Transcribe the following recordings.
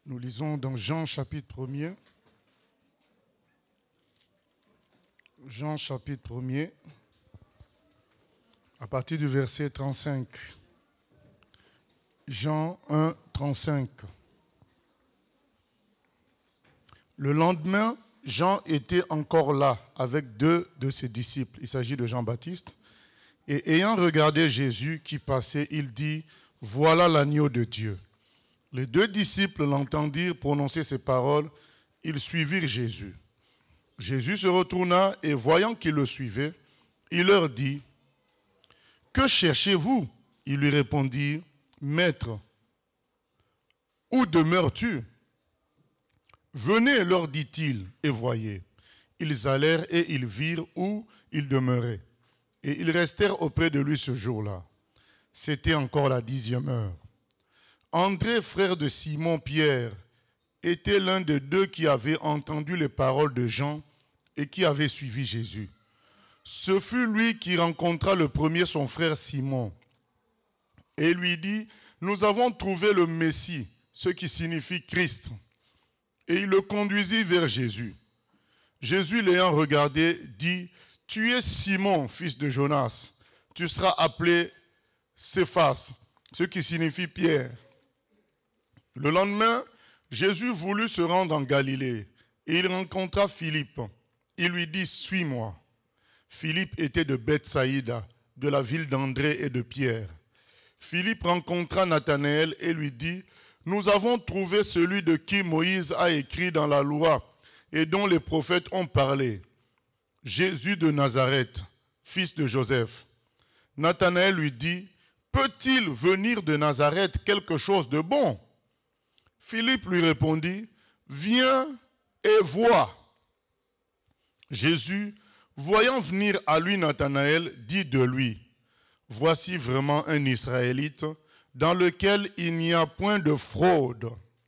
Nous lisons dans Jean chapitre 1er. Jean chapitre 1er, à partir du verset 35. Jean 1, 35. Le lendemain, Jean était encore là avec 2 de ses disciples. Il s'agit de Jean-Baptiste. Et ayant regardé Jésus qui passait, il dit, « Voilà l'agneau de Dieu ». Les 2 disciples l'entendirent prononcer ces paroles. Ils suivirent Jésus. Jésus se retourna et voyant qu'ils le suivaient, il leur dit, « Que cherchez-vous » Ils lui répondirent, « Maître, où demeures-tu » ? « Venez, leur dit-il, et voyez. » Ils allèrent et ils virent où il demeurait. Et ils restèrent auprès de lui ce jour-là. C'était encore la 10e heure. André, frère de Simon-Pierre, était l'un des 2 qui avaient entendu les paroles de Jean et qui avait suivi Jésus. Ce fut lui qui rencontra le premier son frère Simon et lui dit, « Nous avons trouvé le Messie, ce qui signifie Christ. » Et il le conduisit vers Jésus. Jésus, l'ayant regardé, dit, « Tu es Simon, fils de Jonas. Tu seras appelé Céphas, ce qui signifie Pierre. » Le lendemain, Jésus voulut se rendre en Galilée et il rencontra Philippe. Il lui dit, « Suis-moi. » Philippe était de Bethsaïda, de la ville d'André et de Pierre. Philippe rencontra Nathanaël et lui dit, « Nous avons trouvé celui de qui Moïse a écrit dans la loi et dont les prophètes ont parlé, Jésus de Nazareth, fils de Joseph. » Nathanaël lui dit, « Peut-il venir de Nazareth quelque chose de bon ?» Philippe lui répondit, « Viens et vois. » Jésus, voyant venir à lui Nathanaël, dit de lui, « Voici vraiment un Israélite dans lequel il n'y a point de fraude. »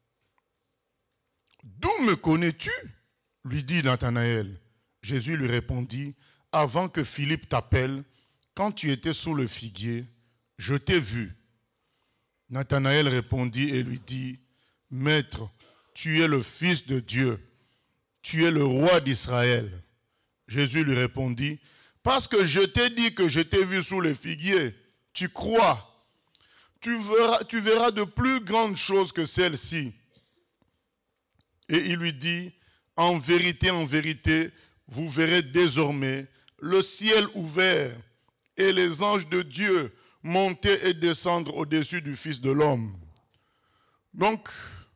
« D'où me connais-tu » lui dit Nathanaël. Jésus lui répondit, « Avant que Philippe t'appelle, quand tu étais sous le figuier, je t'ai vu. » Nathanaël répondit et lui dit, « Maître, tu es le Fils de Dieu, tu es le roi d'Israël. » Jésus lui répondit, « Parce que je t'ai dit que je t'ai vu sous le figuier, tu crois. Tu verras de plus grandes choses que celles-ci. » Et il lui dit, « En vérité, vous verrez désormais le ciel ouvert et les anges de Dieu monter et descendre au-dessus du Fils de l'homme. » Donc,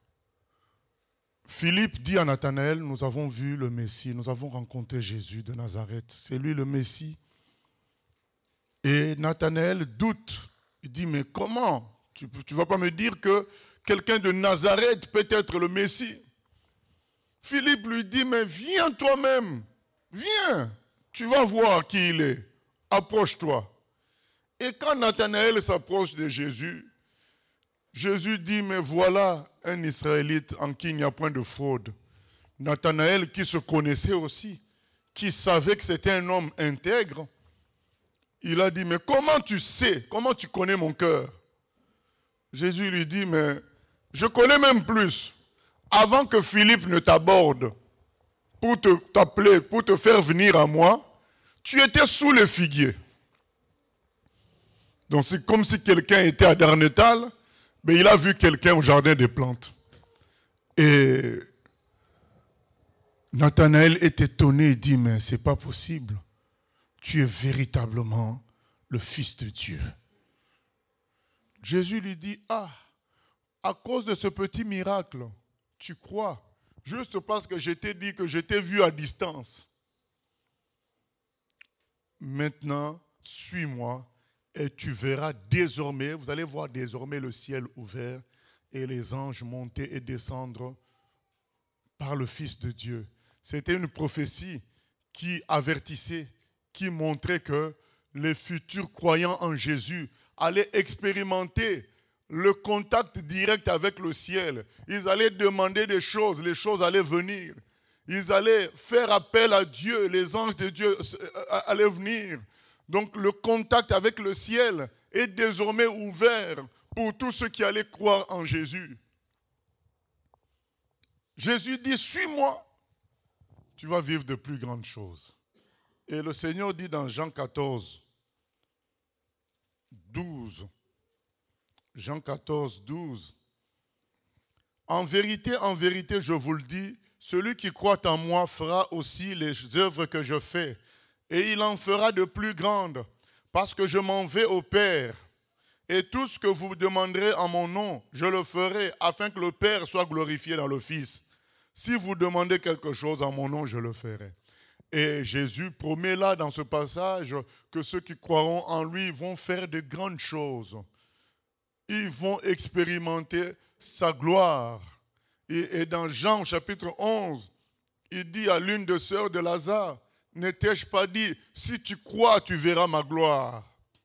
Philippe dit à Nathanaël, « Nous avons vu le Messie, nous avons rencontré Jésus de Nazareth. C'est lui le Messie. » Et Nathanaël doute. Il dit, « Mais comment ? Tu ne vas pas me dire que quelqu'un de Nazareth peut être le Messie ?» Philippe lui dit, « Mais viens toi-même, viens, tu vas voir qui il est, approche-toi. » Et quand Nathanaël s'approche de Jésus, Jésus dit, « Mais voilà un Israélite en qui il n'y a point de fraude. » Nathanaël qui se connaissait aussi, qui savait que c'était un homme intègre, il a dit, « Mais comment tu sais, comment tu connais mon cœur ?» Jésus lui dit, « Mais je connais même plus. Avant que Philippe ne t'aborde pour t'appeler, pour te faire venir à moi, tu étais sous le figuier. » Donc c'est comme si quelqu'un était à Darnétal, mais il a vu quelqu'un au jardin des plantes. Et Nathanaël est étonné et dit, « Mais ce n'est pas possible. Tu es véritablement le Fils de Dieu. » Jésus lui dit, « Ah, à cause de ce petit miracle, tu crois, juste parce que je t'ai dit que je t'ai vu à distance. Maintenant, suis-moi et tu verras désormais, vous allez voir désormais le ciel ouvert et les anges monter et descendre par le Fils de Dieu. » C'était une prophétie qui avertissait, qui montrait que les futurs croyants en Jésus allaient expérimenter le contact direct avec le ciel. Ils allaient demander des choses, les choses allaient venir. Ils allaient faire appel à Dieu, les anges de Dieu allaient venir. Donc le contact avec le ciel est désormais ouvert pour tous ceux qui allaient croire en Jésus. Jésus dit, suis-moi, tu vas vivre de plus grandes choses. Et le Seigneur dit dans Jean 14, 12, Jean 14, 12, en vérité, je vous le dis, celui qui croit en moi fera aussi les œuvres que je fais, et il en fera de plus grandes, parce que je m'en vais au Père. Et tout ce que vous demanderez en mon nom, je le ferai, afin que le Père soit glorifié dans le Fils. Si vous demandez quelque chose en mon nom, je le ferai. Et Jésus promet là, dans ce passage, que ceux qui croiront en lui vont faire de grandes choses. Ils vont expérimenter sa gloire. Et dans Jean chapitre 11, il dit à l'une des sœurs de Lazare, ne t'ai-je pas dit, si tu crois, tu verras ma gloire.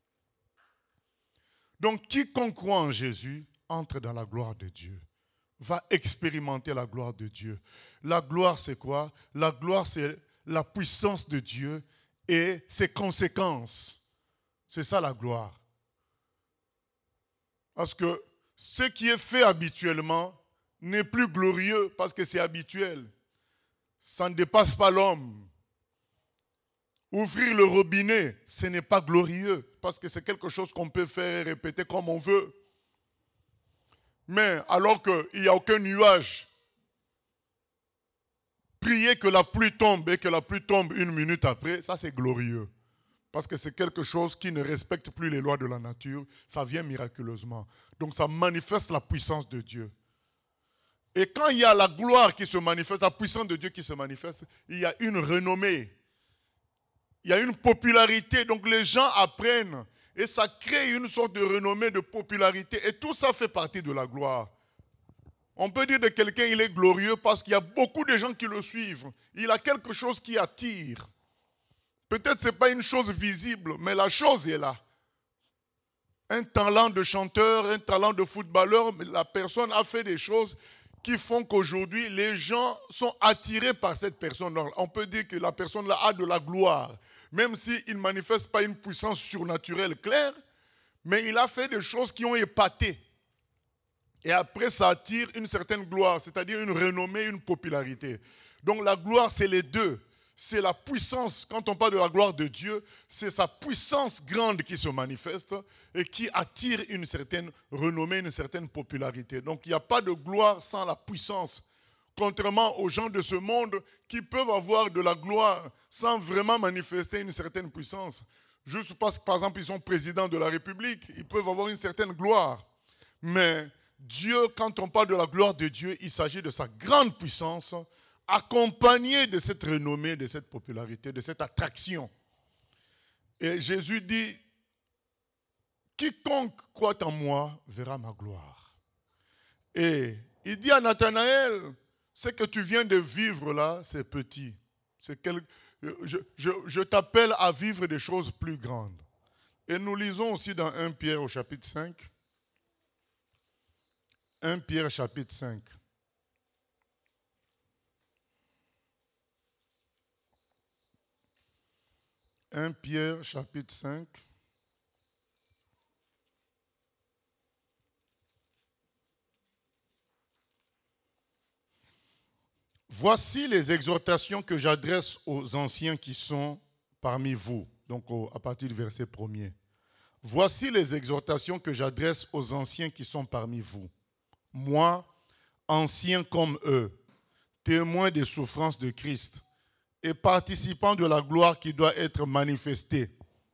Donc quiconque croit en Jésus entre dans la gloire de Dieu, va expérimenter la gloire de Dieu. La gloire, c'est quoi? La gloire, c'est la puissance de Dieu et ses conséquences. C'est ça la gloire. Parce que ce qui est fait habituellement n'est plus glorieux parce que c'est habituel. Ça ne dépasse pas l'homme. Ouvrir le robinet, ce n'est pas glorieux parce que c'est quelque chose qu'on peut faire et répéter comme on veut. Mais alors qu'il n'y a aucun nuage, prier que la pluie tombe et que la pluie tombe une minute après, ça c'est glorieux. Parce que c'est quelque chose qui ne respecte plus les lois de la nature, ça vient miraculeusement. Donc ça manifeste la puissance de Dieu. Et quand il y a la gloire qui se manifeste, la puissance de Dieu qui se manifeste, il y a une renommée. Il y a une popularité, donc les gens apprennent. Et ça crée une sorte de renommée, de popularité. Et tout ça fait partie de la gloire. On peut dire de quelqu'un il est glorieux parce qu'il y a beaucoup de gens qui le suivent. Il a quelque chose qui attire. Peut-être ce n'est pas une chose visible, mais la chose est là. Un talent de chanteur, un talent de footballeur, mais la personne a fait des choses qui font qu'aujourd'hui, les gens sont attirés par cette personne. On peut dire que la personne-là a de la gloire, même s'il ne manifeste pas une puissance surnaturelle claire, mais il a fait des choses qui ont épaté. Et après, ça attire une certaine gloire, c'est-à-dire une renommée, une popularité. Donc la gloire, c'est les deux. C'est la puissance, quand on parle de la gloire de Dieu, c'est sa puissance grande qui se manifeste et qui attire une certaine renommée, une certaine popularité. Donc il n'y a pas de gloire sans la puissance. Contrairement aux gens de ce monde qui peuvent avoir de la gloire sans vraiment manifester une certaine puissance. Juste parce que, par exemple, ils sont présidents de la République, ils peuvent avoir une certaine gloire. Mais Dieu, quand on parle de la gloire de Dieu, il s'agit de sa grande puissance accompagné de cette renommée, de cette popularité, de cette attraction. Et Jésus dit, quiconque croit en moi verra ma gloire. Et il dit à Nathanaël, ce que tu viens de vivre là, c'est petit. Je t'appelle à vivre des choses plus grandes. Et nous lisons aussi dans 1 Pierre au chapitre 5. 1 Pierre chapitre 5. 1 Pierre chapitre 5. Voici les exhortations que j'adresse aux anciens qui sont parmi vous. Donc à partir du verset 1er. Voici les exhortations que j'adresse aux anciens qui sont parmi vous. Moi, ancien comme eux, témoin des souffrances de Christ, et participant de la gloire qui doit être manifestée.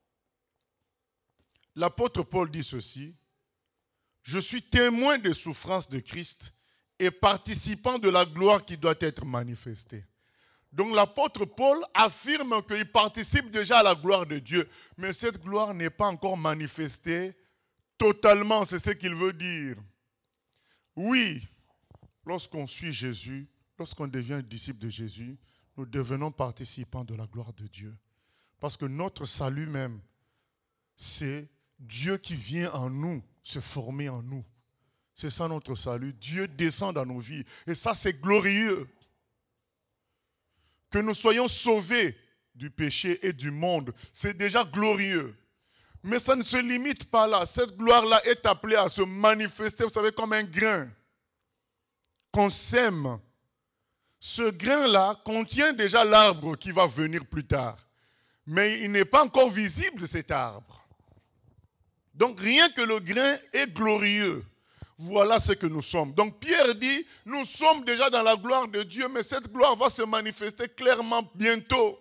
L'apôtre Paul dit ceci, « Je suis témoin des souffrances de Christ et participant de la gloire qui doit être manifestée. » Donc l'apôtre Paul affirme qu'il participe déjà à la gloire de Dieu, mais cette gloire n'est pas encore manifestée totalement, c'est ce qu'il veut dire. Oui, lorsqu'on suit Jésus, lorsqu'on devient disciple de Jésus, nous devenons participants de la gloire de Dieu. Parce que notre salut même, c'est Dieu qui vient en nous, se former en nous. C'est ça notre salut. Dieu descend dans nos vies. Et ça, c'est glorieux. Que nous soyons sauvés du péché et du monde, c'est déjà glorieux. Mais ça ne se limite pas là. Cette gloire-là est appelée à se manifester, vous savez, comme un grain qu'on sème. ce grain-là contient déjà l'arbre qui va venir plus tard. Mais il n'est pas encore visible, cet arbre. Donc rien que le grain est glorieux. Voilà ce que nous sommes. Donc Pierre dit, nous sommes déjà dans la gloire de Dieu, mais cette gloire va se manifester clairement bientôt.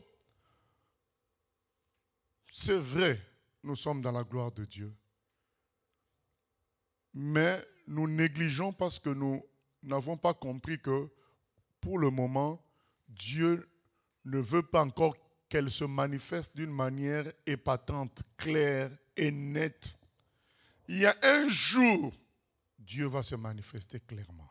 C'est vrai, nous sommes dans la gloire de Dieu. Mais nous négligeons parce que nous n'avons pas compris que pour le moment, Dieu ne veut pas encore qu'elle se manifeste d'une manière épatante, claire et nette. Il y a un jour, Dieu va se manifester clairement.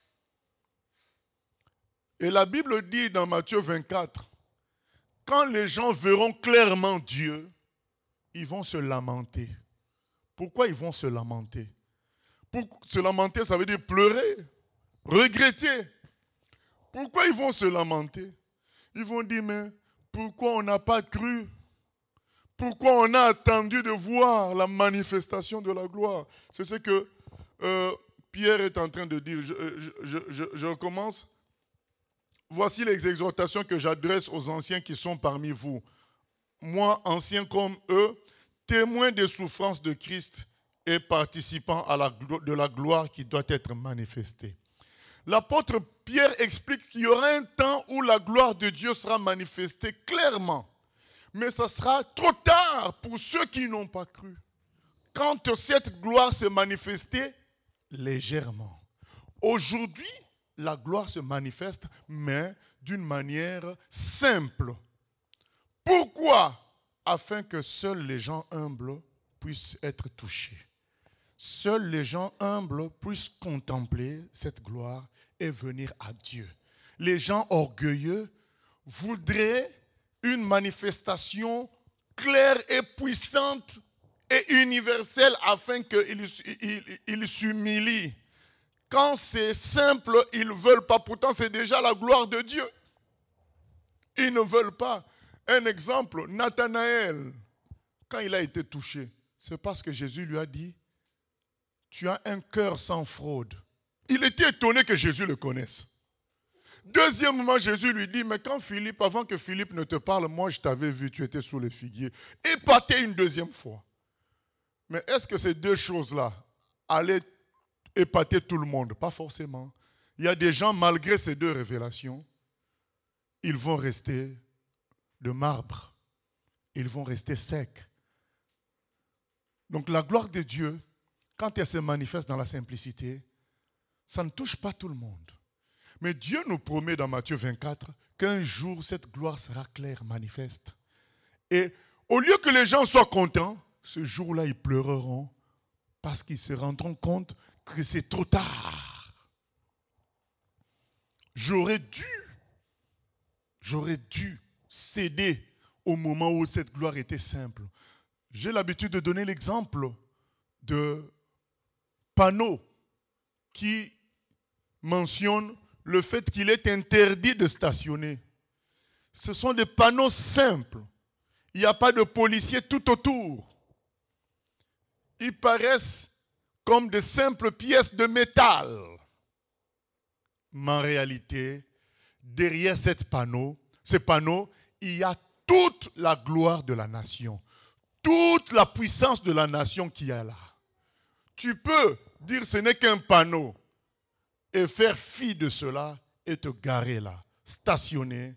Et la Bible dit dans Matthieu 24, quand les gens verront clairement Dieu, ils vont se lamenter. Pourquoi ils vont se lamenter? Pour se lamenter, ça veut dire pleurer, regretter. Pourquoi ils vont se lamenter? Ils vont dire, mais pourquoi on n'a pas cru? Pourquoi on a attendu de voir la manifestation de la gloire? C'est ce que Pierre est en train de dire. Je recommence. Voici les exhortations que j'adresse aux anciens qui sont parmi vous. Moi, ancien comme eux, témoin des souffrances de Christ et participant de la gloire qui doit être manifestée. L'apôtre Pierre explique qu'il y aura un temps où la gloire de Dieu sera manifestée clairement. Mais ça sera trop tard pour ceux qui n'ont pas cru. Quand cette gloire se manifestait légèrement. Aujourd'hui, la gloire se manifeste, mais d'une manière simple. Pourquoi? Afin que seuls les gens humbles puissent être touchés. Seuls les gens humbles puissent contempler cette gloire et venir à Dieu. Les gens orgueilleux voudraient une manifestation claire et puissante et universelle afin qu'ils s'humilient. Quand c'est simple, ils ne veulent pas. Pourtant, c'est déjà la gloire de Dieu. Ils ne veulent pas. Un exemple, Nathanaël, quand il a été touché, c'est parce que Jésus lui a dit, tu as un cœur sans fraude. Il était étonné que Jésus le connaisse. Deuxièmement, Jésus lui dit, mais quand Philippe, avant que Philippe ne te parle, moi je t'avais vu, tu étais sous les figuiers. Épaté une deuxième fois. Mais est-ce que ces deux choses-là allaient épater tout le monde? Pas forcément. Il y a des gens, malgré ces deux révélations, ils vont rester de marbre. Ils vont rester secs. Donc la gloire de Dieu, quand elle se manifeste dans la simplicité, ça ne touche pas tout le monde. Mais Dieu nous promet dans Matthieu 24 qu'un jour, cette gloire sera claire, manifeste. Et au lieu que les gens soient contents, ce jour-là, ils pleureront parce qu'ils se rendront compte que c'est trop tard. J'aurais dû céder au moment où cette gloire était simple. J'ai l'habitude de donner l'exemple de panneaux qui mentionnent le fait qu'il est interdit de stationner. Ce sont des panneaux simples. Il n'y a pas de policiers tout autour. Ils paraissent comme de simples pièces de métal. Mais en réalité, derrière ces panneaux, il y a toute la gloire de la nation. Toute la puissance de la nation qui est là. Tu peux dire ce n'est qu'un panneau et faire fi de cela et te garer là, stationner.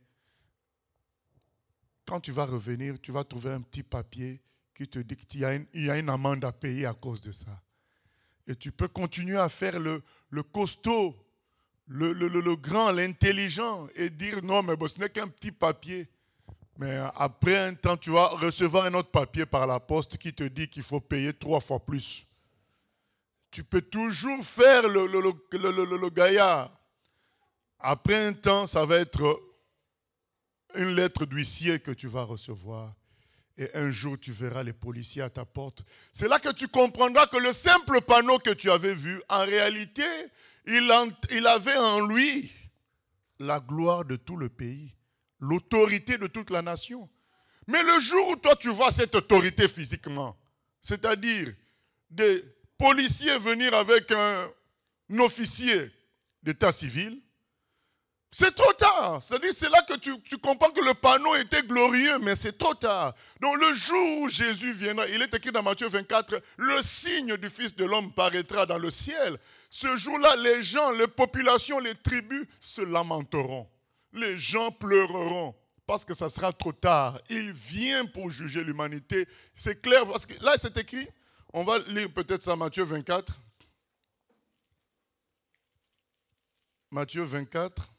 Quand tu vas revenir, tu vas trouver un petit papier qui te dit qu'il y a une amende à payer à cause de ça. Et tu peux continuer à faire le costaud, le grand, l'intelligent et dire non, mais bon, ce n'est qu'un petit papier. Mais après un temps, tu vas recevoir un autre papier par la poste qui te dit qu'il faut payer 3 fois plus. Tu peux toujours faire le gaillard. Après un temps, ça va être une lettre d'huissier que tu vas recevoir. Et un jour, tu verras les policiers à ta porte. C'est là que tu comprendras que le simple panneau que tu avais vu, en réalité, il avait en lui la gloire de tout le pays, l'autorité de toute la nation. Mais le jour où toi, tu vois cette autorité physiquement, c'est-à-dire des policiers venir avec un officier d'état civil, C'est trop tard. C'est-à-dire, c'est là que tu comprends que le panneau était glorieux, mais c'est trop tard. Donc le jour où Jésus viendra, il est écrit dans Matthieu 24, le signe du Fils de l'homme paraîtra dans le ciel. Ce jour-là, les gens, les populations, les tribus se lamenteront. Les gens pleureront parce que ça sera trop tard. Il vient pour juger l'humanité. C'est clair, parce que là, c'est écrit. On va lire peut-être ça, Matthieu 24. Matthieu 24.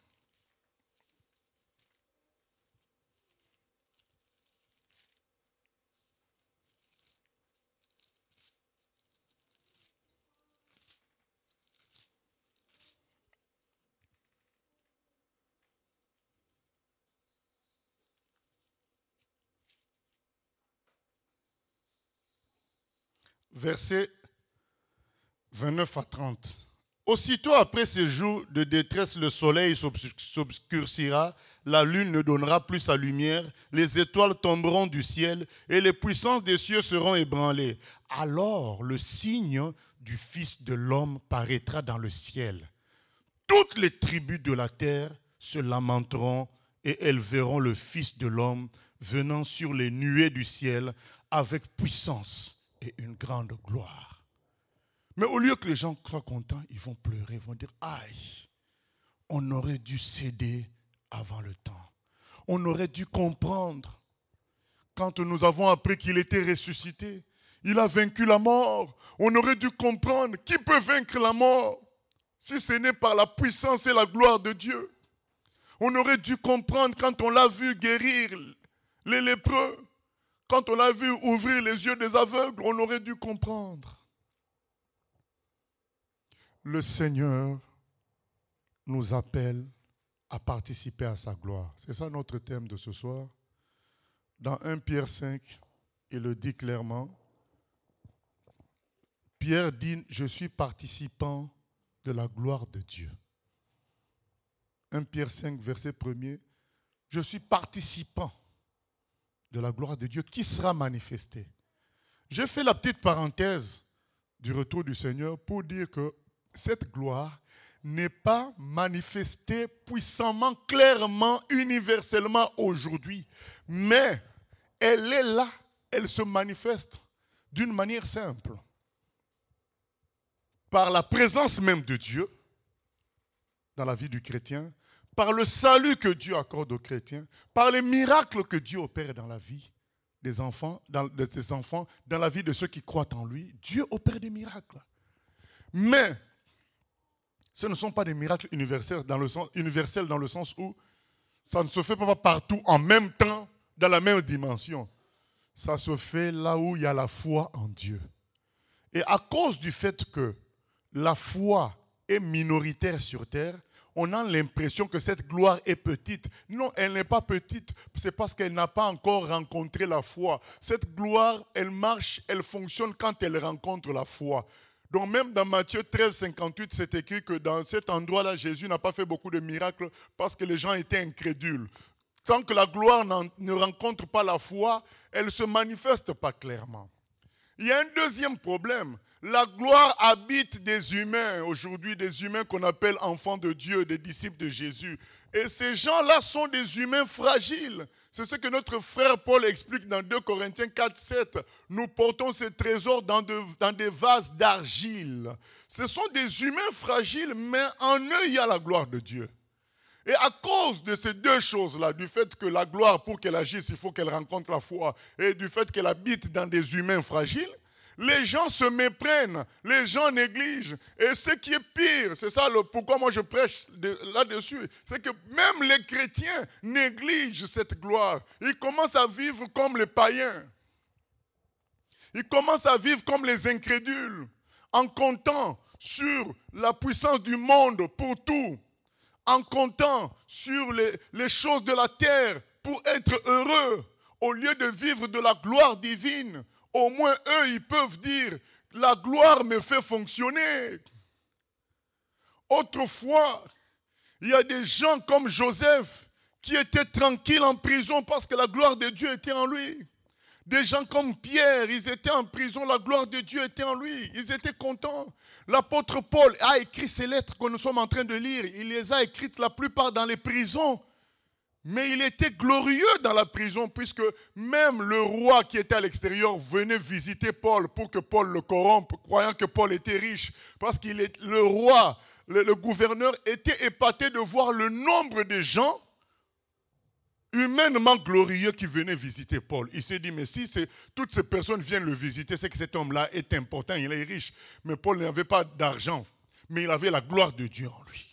Versets 29 à 30. Aussitôt après ces jours de détresse, le soleil s'obscurcira, la lune ne donnera plus sa lumière, les étoiles tomberont du ciel et les puissances des cieux seront ébranlées. Alors le signe du Fils de l'homme paraîtra dans le ciel. Toutes les tribus de la terre se lamenteront et elles verront le Fils de l'homme venant sur les nuées du ciel avec puissance et une grande gloire. Mais au lieu que les gens soient contents, ils vont pleurer, ils vont dire « Aïe, on aurait dû céder avant le temps. On aurait dû comprendre quand nous avons appris qu'il était ressuscité. Il a vaincu la mort. On aurait dû comprendre qui peut vaincre la mort si ce n'est par la puissance et la gloire de Dieu. On aurait dû comprendre quand on l'a vu guérir les lépreux. Quand on l'a vu ouvrir les yeux des aveugles, on aurait dû comprendre. Le Seigneur nous appelle à participer à sa gloire. C'est ça notre thème de ce soir. Dans 1 Pierre 5, il le dit clairement. Pierre dit, je suis participant de la gloire de Dieu. 1 Pierre 5, verset 1er, je suis participant de la gloire de Dieu qui sera manifestée. J'ai fait la petite parenthèse du retour du Seigneur pour dire que cette gloire n'est pas manifestée puissamment, clairement, universellement aujourd'hui. Mais elle est là, elle se manifeste d'une manière simple. Par la présence même de Dieu dans la vie du chrétien, par le salut que Dieu accorde aux chrétiens, par les miracles que Dieu opère dans la vie des enfants, dans la vie de ceux qui croient en lui. Dieu opère des miracles. Mais ce ne sont pas des miracles universels dans le sens où ça ne se fait pas partout en même temps, dans la même dimension. Ça se fait là où il y a la foi en Dieu. Et à cause du fait que la foi est minoritaire sur terre, on a l'impression que cette gloire est petite. Non, elle n'est pas petite. C'est parce qu'elle n'a pas encore rencontré la foi. Cette gloire, elle marche, elle fonctionne quand elle rencontre la foi. Donc même dans Matthieu 13, 58, c'est écrit que dans cet endroit-là, Jésus n'a pas fait beaucoup de miracles parce que les gens étaient incrédules. Tant que la gloire ne rencontre pas la foi, elle ne se manifeste pas clairement. Il y a un deuxième problème. La gloire habite des humains aujourd'hui, des humains qu'on appelle enfants de Dieu, des disciples de Jésus. Et ces gens-là sont des humains fragiles. C'est ce que notre frère Paul explique dans 2 Corinthiens 4, 7. Nous portons ces trésors dans des vases d'argile. Ce sont des humains fragiles, mais en eux, il y a la gloire de Dieu. Et à cause de ces deux choses-là, du fait que la gloire, pour qu'elle agisse, il faut qu'elle rencontre la foi, et du fait qu'elle habite dans des humains fragiles, les gens se méprennent, les gens négligent. Et ce qui est pire, c'est ça pourquoi moi je prêche là-dessus, c'est que même les chrétiens négligent cette gloire. Ils commencent à vivre comme les païens. Ils commencent à vivre comme les incrédules, en comptant sur la puissance du monde pour tout, en comptant sur les choses de la terre pour être heureux, au lieu de vivre de la gloire divine. Au moins, eux, ils peuvent dire, la gloire me fait fonctionner. Autrefois, il y a des gens comme Joseph qui étaient tranquilles en prison parce que la gloire de Dieu était en lui. Des gens comme Pierre, ils étaient en prison, la gloire de Dieu était en lui. Ils étaient contents. L'apôtre Paul a écrit ces lettres que nous sommes en train de lire. Il les a écrites la plupart dans les prisons. Mais il était glorieux dans la prison puisque même le roi qui était à l'extérieur venait visiter Paul pour que Paul le corrompe, croyant que Paul était riche. Parce que le roi, le gouverneur était épaté de voir le nombre de gens humainement glorieux qui venaient visiter Paul. Il s'est dit, mais si toutes ces personnes viennent le visiter, c'est que cet homme-là est important, il est riche. Mais Paul n'avait pas d'argent, mais il avait la gloire de Dieu en lui.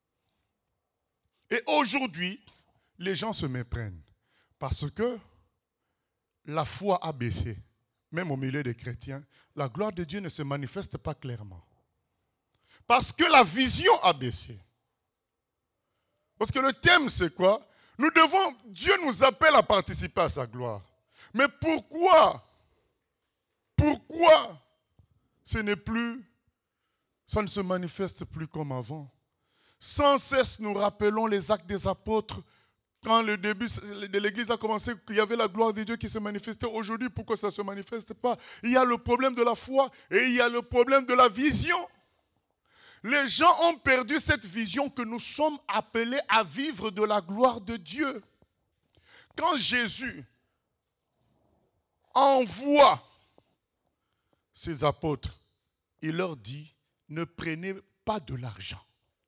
Et aujourd'hui, les gens se méprennent parce que la foi a baissé. Même au milieu des chrétiens, la gloire de Dieu ne se manifeste pas clairement. Parce que la vision a baissé. Parce que le thème, c'est quoi? Dieu nous appelle à participer à sa gloire. Mais pourquoi ça ne se manifeste plus comme avant? Sans cesse, nous rappelons les actes des apôtres. Quand le début de l'Église a commencé, qu'il y avait la gloire de Dieu qui se manifestait. Aujourd'hui, pourquoi ça ne se manifeste pas? Il y a le problème de la foi et il y a le problème de la vision. Les gens ont perdu cette vision que nous sommes appelés à vivre de la gloire de Dieu. Quand Jésus envoie ses apôtres, il leur dit, ne prenez pas de l'argent.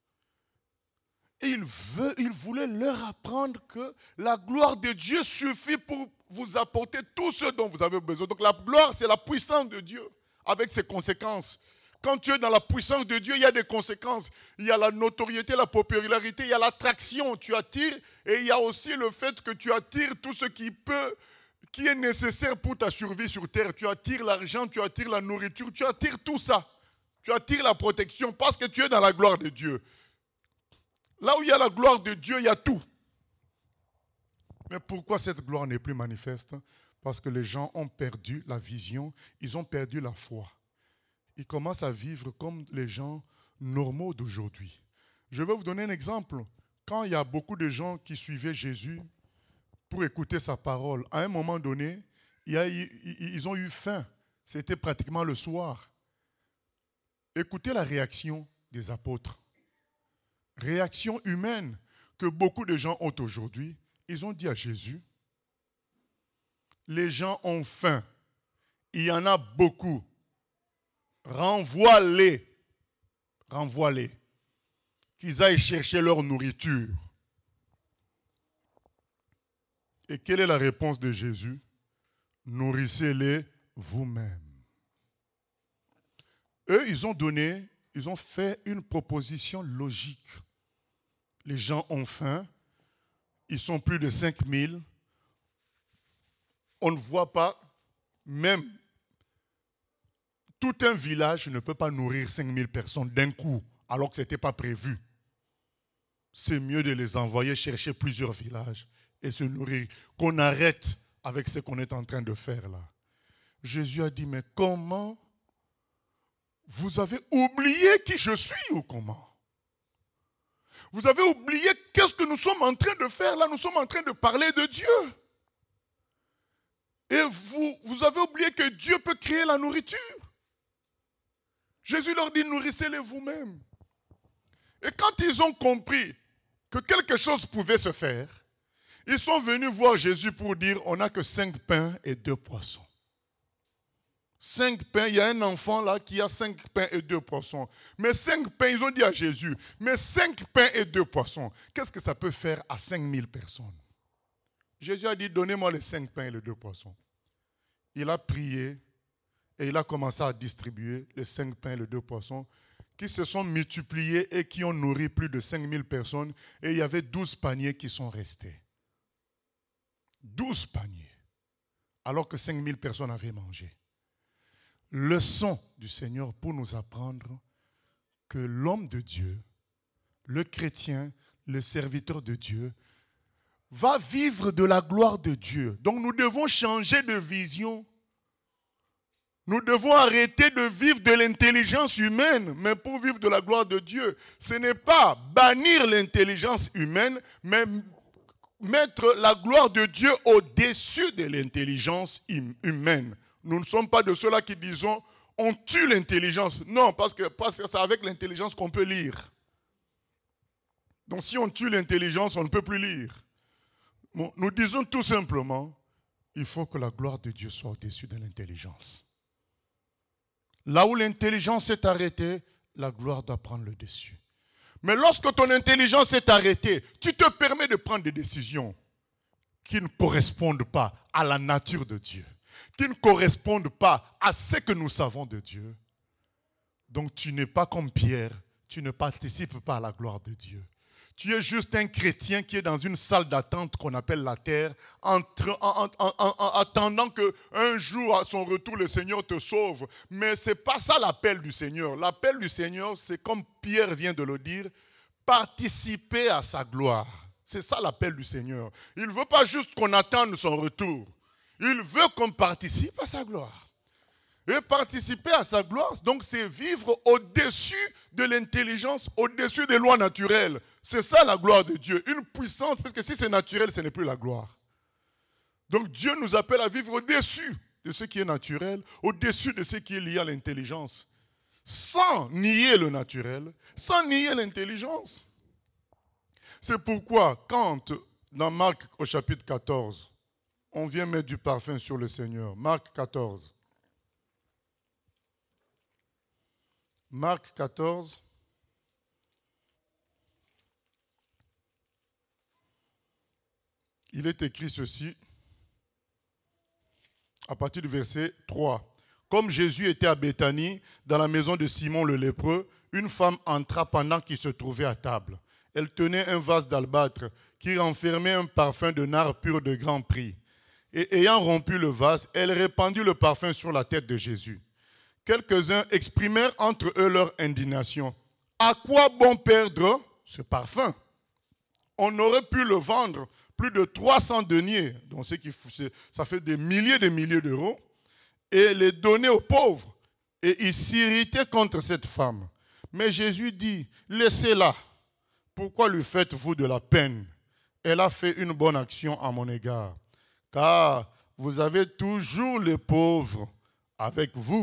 Il voulait leur apprendre que la gloire de Dieu suffit pour vous apporter tout ce dont vous avez besoin. Donc la gloire, c'est la puissance de Dieu avec ses conséquences. Quand tu es dans la puissance de Dieu, il y a des conséquences. Il y a la notoriété, la popularité, il y a l'attraction. Tu attires et il y a aussi le fait que tu attires tout ce qui est nécessaire pour ta survie sur terre. Tu attires l'argent, tu attires la nourriture, tu attires tout ça. Tu attires la protection parce que tu es dans la gloire de Dieu. Là où il y a la gloire de Dieu, il y a tout. Mais pourquoi cette gloire n'est plus manifeste? Parce que les gens ont perdu la vision, ils ont perdu la foi. Ils commencent à vivre comme les gens normaux d'aujourd'hui. Je vais vous donner un exemple. Quand il y a beaucoup de gens qui suivaient Jésus pour écouter sa parole, à un moment donné, ils ont eu faim. C'était pratiquement le soir. Écoutez la réaction des apôtres. Réaction humaine que beaucoup de gens ont aujourd'hui. Ils ont dit à Jésus, les gens ont faim, il y en a beaucoup, renvoie-les, qu'ils aillent chercher leur nourriture. Et quelle est la réponse de Jésus? Nourrissez-les vous-même. Eux, ils ont fait une proposition logique. Les gens ont faim, ils sont plus de 5000. On ne voit pas, même tout un village ne peut pas nourrir 5000 personnes d'un coup, alors que ce n'était pas prévu. C'est mieux de les envoyer chercher plusieurs villages et se nourrir, qu'on arrête avec ce qu'on est en train de faire là. Jésus a dit, mais comment? Vous avez oublié qui je suis ou comment? Vous avez oublié qu'est-ce que nous sommes en train de faire là? Nous sommes en train de parler de Dieu. Et vous avez oublié que Dieu peut créer la nourriture. Jésus leur dit, nourrissez-les vous-même. Et quand ils ont compris que quelque chose pouvait se faire, ils sont venus voir Jésus pour dire, on n'a que 5 pains et 2 poissons. 5 pains, il y a un enfant là qui a 5 pains et 2 poissons. Mais 5 pains, ils ont dit à Jésus, mais 5 pains et 2 poissons, qu'est-ce que ça peut faire à 5000 personnes? Jésus a dit, donnez-moi les 5 pains et les 2 poissons. Il a prié et il a commencé à distribuer les 5 pains et les 2 poissons qui se sont multipliés et qui ont nourri plus de 5000 personnes. Et il y avait 12 paniers qui sont restés. 12 paniers. Alors que 5000 personnes avaient mangé. Leçon du Seigneur pour nous apprendre que l'homme de Dieu, le chrétien, le serviteur de Dieu, va vivre de la gloire de Dieu. Donc nous devons changer de vision. Nous devons arrêter de vivre de l'intelligence humaine, mais pour vivre de la gloire de Dieu. Ce n'est pas bannir l'intelligence humaine, mais mettre la gloire de Dieu au-dessus de l'intelligence humaine. Nous ne sommes pas de ceux-là qui disons on tue l'intelligence. Non, parce que c'est avec l'intelligence qu'on peut lire. Donc si on tue l'intelligence, on ne peut plus lire. Bon, nous disons tout simplement, il faut que la gloire de Dieu soit au-dessus de l'intelligence. Là où l'intelligence est arrêtée, la gloire doit prendre le dessus. Mais lorsque ton intelligence est arrêtée, tu te permets de prendre des décisions qui ne correspondent pas à la nature de Dieu, qui ne correspondent pas à ce que nous savons de Dieu. Donc tu n'es pas comme Pierre, tu ne participes pas à la gloire de Dieu. Tu es juste un chrétien qui est dans une salle d'attente qu'on appelle la terre, attendant qu'un jour, à son retour, le Seigneur te sauve. Mais ce n'est pas ça l'appel du Seigneur. L'appel du Seigneur, c'est comme Pierre vient de le dire, participer à sa gloire. C'est ça l'appel du Seigneur. Il ne veut pas juste qu'on attende son retour. Il veut qu'on participe à sa gloire. Et participer à sa gloire, donc c'est vivre au-dessus de l'intelligence, au-dessus des lois naturelles. C'est ça la gloire de Dieu. Une puissance, parce que si c'est naturel, ce n'est plus la gloire. Donc Dieu nous appelle à vivre au-dessus de ce qui est naturel, au-dessus de ce qui est lié à l'intelligence, sans nier le naturel, sans nier l'intelligence. C'est pourquoi, quand, dans Marc au chapitre 14, on vient mettre du parfum sur le Seigneur, Marc 14, Marc 14, il est écrit ceci, à partir du verset 3. Comme Jésus était à Béthanie, dans la maison de Simon le lépreux, une femme entra pendant qu'il se trouvait à table. Elle tenait un vase d'albâtre qui renfermait un parfum de nard pur de grand prix. Et ayant rompu le vase, elle répandit le parfum sur la tête de Jésus. Quelques-uns exprimèrent entre eux leur indignation. À quoi bon perdre ce parfum? On aurait pu le vendre plus de 300 deniers, donc ça fait des milliers d'euros, et les donner aux pauvres. Et ils s'irritaient contre cette femme. Mais Jésus dit, laissez-la. Pourquoi lui faites-vous de la peine? Elle a fait une bonne action à mon égard. Car vous avez toujours les pauvres avec vous.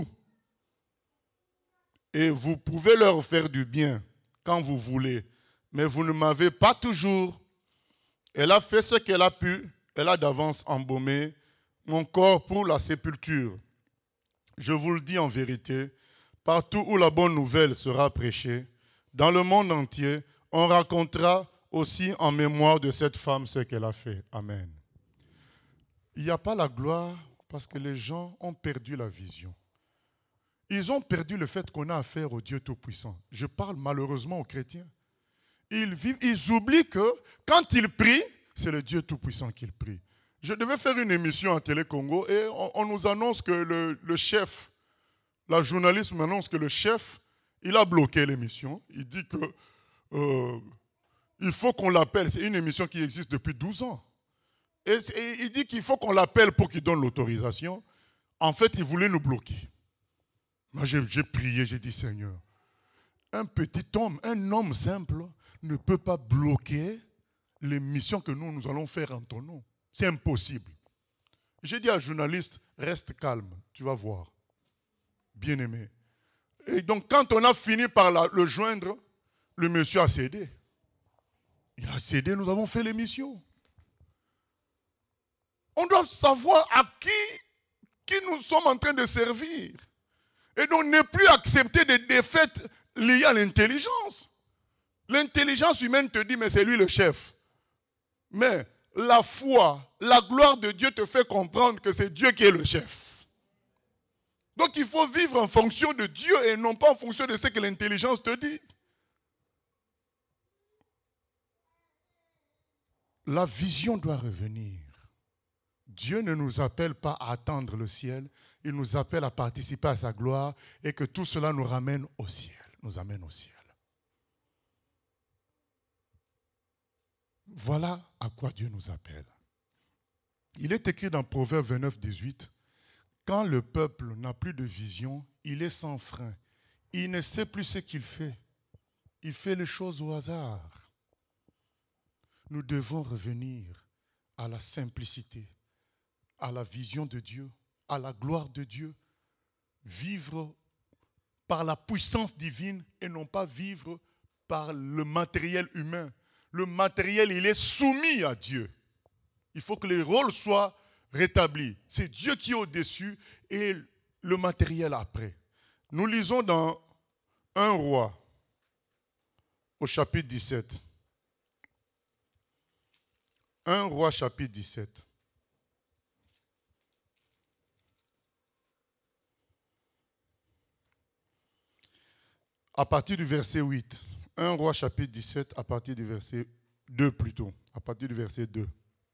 Et vous pouvez leur faire du bien quand vous voulez. Mais vous ne m'avez pas toujours. Elle a fait ce qu'elle a pu. Elle a d'avance embaumé mon corps pour la sépulture. Je vous le dis en vérité, partout où la bonne nouvelle sera prêchée, dans le monde entier, on racontera aussi en mémoire de cette femme ce qu'elle a fait. Amen. Il n'y a pas la gloire parce que les gens ont perdu la vision. Ils ont perdu le fait qu'on a affaire au Dieu Tout-Puissant. Je parle malheureusement aux chrétiens. Ils oublient que quand ils prient, c'est le Dieu Tout-Puissant qu'ils prient. Je devais faire une émission à Télé Congo et on nous annonce que le chef, la journaliste m'annonce que le chef, il a bloqué l'émission. Il dit que il faut qu'on l'appelle. C'est une émission qui existe depuis 12 ans. Et il dit qu'il faut qu'on l'appelle pour qu'il donne l'autorisation. En fait, il voulait nous bloquer. Moi, j'ai prié, j'ai dit, Seigneur, un petit homme, un homme simple, ne peut pas bloquer les missions que nous allons faire en ton nom. C'est impossible. J'ai dit à un journaliste, reste calme, tu vas voir. Bien-aimé. Et donc, quand on a fini par le joindre, le monsieur a cédé. Il a cédé, nous avons fait l'émission. On doit savoir à qui nous sommes en train de servir. Et donc, ne plus accepter des défaites liées à l'intelligence. L'intelligence humaine te dit, mais c'est lui le chef. Mais la foi, la gloire de Dieu te fait comprendre que c'est Dieu qui est le chef. Donc, il faut vivre en fonction de Dieu et non pas en fonction de ce que l'intelligence te dit. La vision doit revenir. Dieu ne nous appelle pas à attendre le ciel, il nous appelle à participer à sa gloire et que tout cela nous ramène au ciel, nous amène au ciel. Voilà à quoi Dieu nous appelle. Il est écrit dans Proverbe 29, 18, quand le peuple n'a plus de vision, il est sans frein. Il ne sait plus ce qu'il fait. Il fait les choses au hasard. Nous devons revenir à la simplicité, à la vision de Dieu, à la gloire de Dieu. Vivre par la puissance divine et non pas vivre par le matériel humain. Le matériel, il est soumis à Dieu. Il faut que les rôles soient rétablis. C'est Dieu qui est au-dessus et le matériel après. Nous lisons dans 1 Roi, au chapitre 17. 1 Roi, chapitre 17. À partir du verset 8. 1 Roi, chapitre 17, à partir du verset 2 plutôt. À partir du verset 2.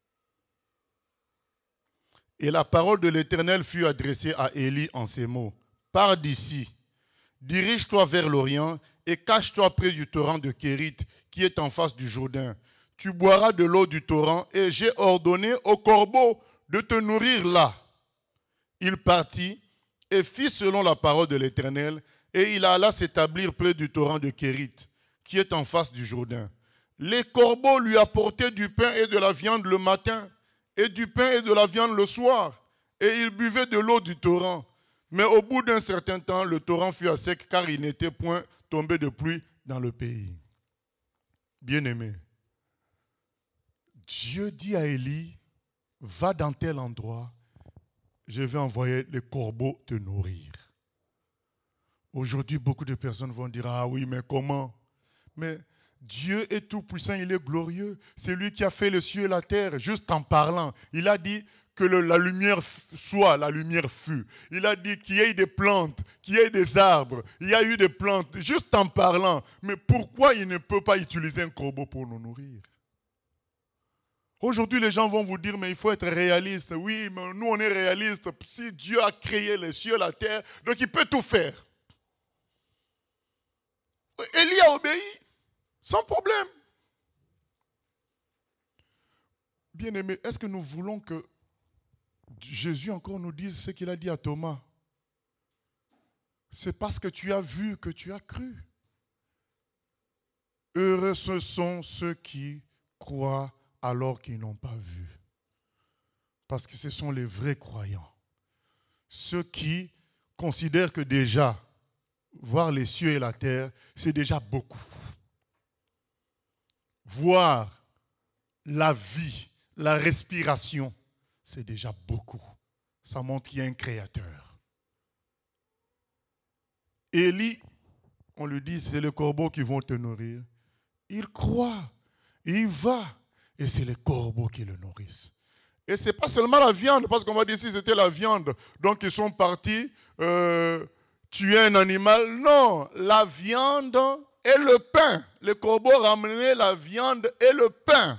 Et la parole de l'Éternel fut adressée à Élie en ces mots. Pars d'ici, dirige-toi vers l'Orient et cache-toi près du torrent de Kérit qui est en face du Jourdain. Tu boiras de l'eau du torrent et j'ai ordonné aux corbeaux de te nourrir là. Il partit et fit selon la parole de l'Éternel et il alla s'établir près du torrent de Kérit qui est en face du Jourdain. Les corbeaux lui apportaient du pain et de la viande le matin et du pain et de la viande le soir, et il buvait de l'eau du torrent. Mais au bout d'un certain temps, le torrent fut à sec, car il n'était point tombé de pluie dans le pays. Bien-aimé, Dieu dit à Élie, va dans tel endroit, je vais envoyer les corbeaux te nourrir. Aujourd'hui, beaucoup de personnes vont dire, ah oui, mais comment? Mais Dieu est tout puissant, il est glorieux. C'est lui qui a fait le ciel et la terre, juste en parlant. Il a dit que la lumière soit, la lumière fut. Il a dit qu'il y ait des plantes, qu'il y ait des arbres. Il y a eu des plantes, juste en parlant. Mais pourquoi il ne peut pas utiliser un corbeau pour nous nourrir? Aujourd'hui, les gens vont vous dire, mais il faut être réaliste. Oui, mais nous, on est réaliste. Si Dieu a créé les cieux et la terre, donc il peut tout faire. Élie a obéi. Sans problème. Bien-aimé, est-ce que nous voulons que Jésus encore nous dise ce qu'il a dit à Thomas? C'est parce que tu as vu que tu as cru. Heureux ce sont ceux qui croient alors qu'ils n'ont pas vu. Parce que ce sont les vrais croyants. Ceux qui considèrent que déjà, voir les cieux et la terre, c'est déjà beaucoup. Voir la vie, la respiration, c'est déjà beaucoup. Ça montre qu'il y a un créateur. Élie, on lui dit, c'est les corbeaux qui vont te nourrir. Il croit, il va, et c'est les corbeaux qui le nourrissent. Et ce n'est pas seulement la viande, parce qu'on va dire si c'était la viande, donc ils sont partis tuer un animal. Non, la viande et le pain. Les corbeaux ramenaient la viande et le pain.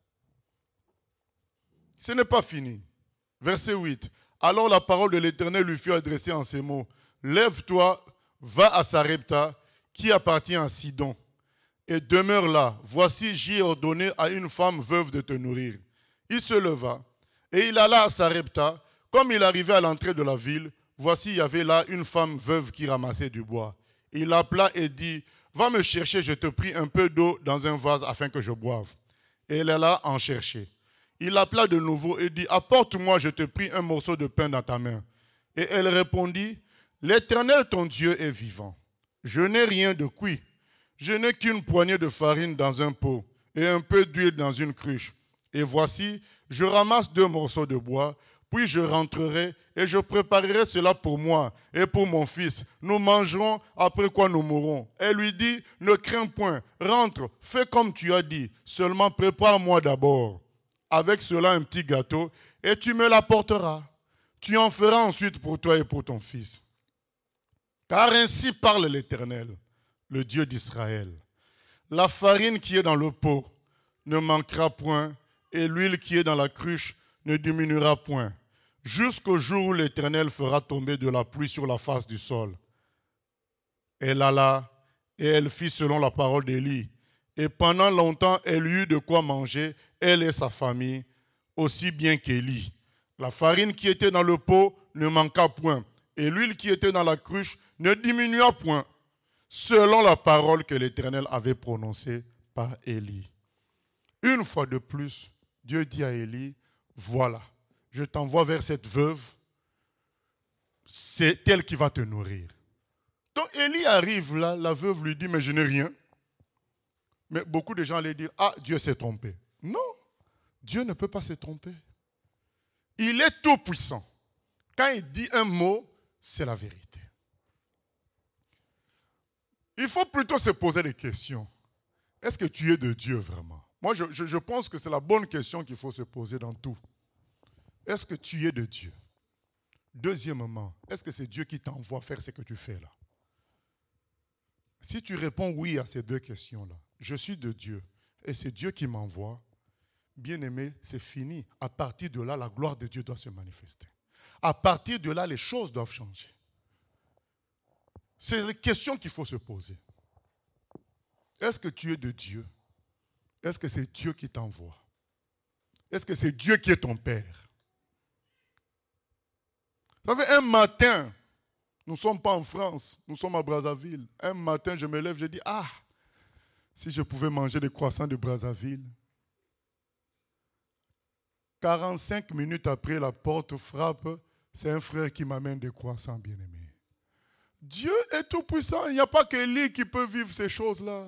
Ce n'est pas fini. Verset 8. Alors la parole de l'Éternel lui fut adressée en ces mots. Lève-toi, va à Sarepta, qui appartient à Sidon, et demeure là. Voici, j'ai ordonné à une femme veuve de te nourrir. Il se leva, et il alla à Sarepta. Comme il arrivait à l'entrée de la ville, voici, il y avait là une femme veuve qui ramassait du bois. Il l'appela et dit, va me chercher, je te prie, un peu d'eau dans un vase afin que je boive. Et elle alla en chercher. Il l'appela de nouveau et dit, apporte-moi, je te prie, un morceau de pain dans ta main. Et elle répondit, l'Éternel ton Dieu est vivant. Je n'ai rien de cuit. Je n'ai qu'une poignée de farine dans un pot et un peu d'huile dans une cruche. Et voici, je ramasse 2 morceaux de bois, puis je rentrerai et je préparerai cela pour moi et pour mon fils. Nous mangerons, après quoi nous mourrons. Elle lui dit, ne crains point, rentre, fais comme tu as dit, seulement prépare-moi d'abord avec cela un petit gâteau et tu me l'apporteras. Tu en feras ensuite pour toi et pour ton fils. Car ainsi parle l'Éternel, le Dieu d'Israël. La farine qui est dans le pot ne manquera point et l'huile qui est dans la cruche ne diminuera point, jusqu'au jour où l'Éternel fera tomber de la pluie sur la face du sol. Elle alla et elle fit selon la parole d'Élie. Et pendant longtemps, elle eut de quoi manger, elle et sa famille, aussi bien qu'Élie. La farine qui était dans le pot ne manqua point, et l'huile qui était dans la cruche ne diminua point, selon la parole que l'Éternel avait prononcée par Élie. Une fois de plus, Dieu dit à Élie, voilà, je t'envoie vers cette veuve, c'est elle qui va te nourrir. Donc Élie arrive là, la veuve lui dit, mais je n'ai rien. Mais beaucoup de gens allaient dire, ah, Dieu s'est trompé. Non, Dieu ne peut pas se tromper. Il est tout puissant. Quand il dit un mot, c'est la vérité. Il faut plutôt se poser des questions. Est-ce que tu es de Dieu vraiment? Moi, je pense que c'est la bonne question qu'il faut se poser dans tout. Est-ce que tu es de Dieu? Deuxièmement, est-ce que c'est Dieu qui t'envoie faire ce que tu fais là? Si tu réponds oui à ces deux questions-là, je suis de Dieu et c'est Dieu qui m'envoie, bien-aimé, c'est fini. À partir de là, la gloire de Dieu doit se manifester. À partir de là, les choses doivent changer. C'est les questions qu'il faut se poser. Est-ce que tu es de Dieu? Est-ce que c'est Dieu qui t'envoie? Est-ce que c'est Dieu qui est ton Père? Ça fait un matin, nous ne sommes pas en France, nous sommes à Brazzaville. Un matin, je me lève, je dis, ah, si je pouvais manger des croissants de Brazzaville. 45 minutes après, la porte frappe, c'est un frère qui m'amène des croissants, bien-aimés. Dieu est tout puissant, il n'y a pas que lui qui peut vivre ces choses-là.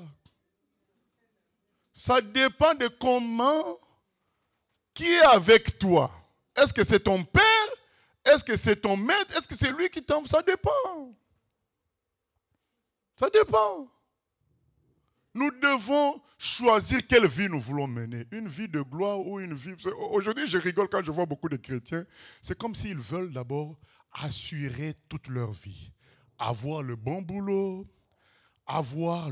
Ça dépend de comment, qui est avec toi. Est-ce que c'est ton père? Est-ce que c'est ton maître? Est-ce que c'est lui qui t'envoie? Ça dépend. Ça dépend. Nous devons choisir quelle vie nous voulons mener. Une vie de gloire ou une vie... Aujourd'hui, je rigole quand je vois beaucoup de chrétiens. C'est comme s'ils veulent d'abord assurer toute leur vie. Avoir le bon boulot, avoir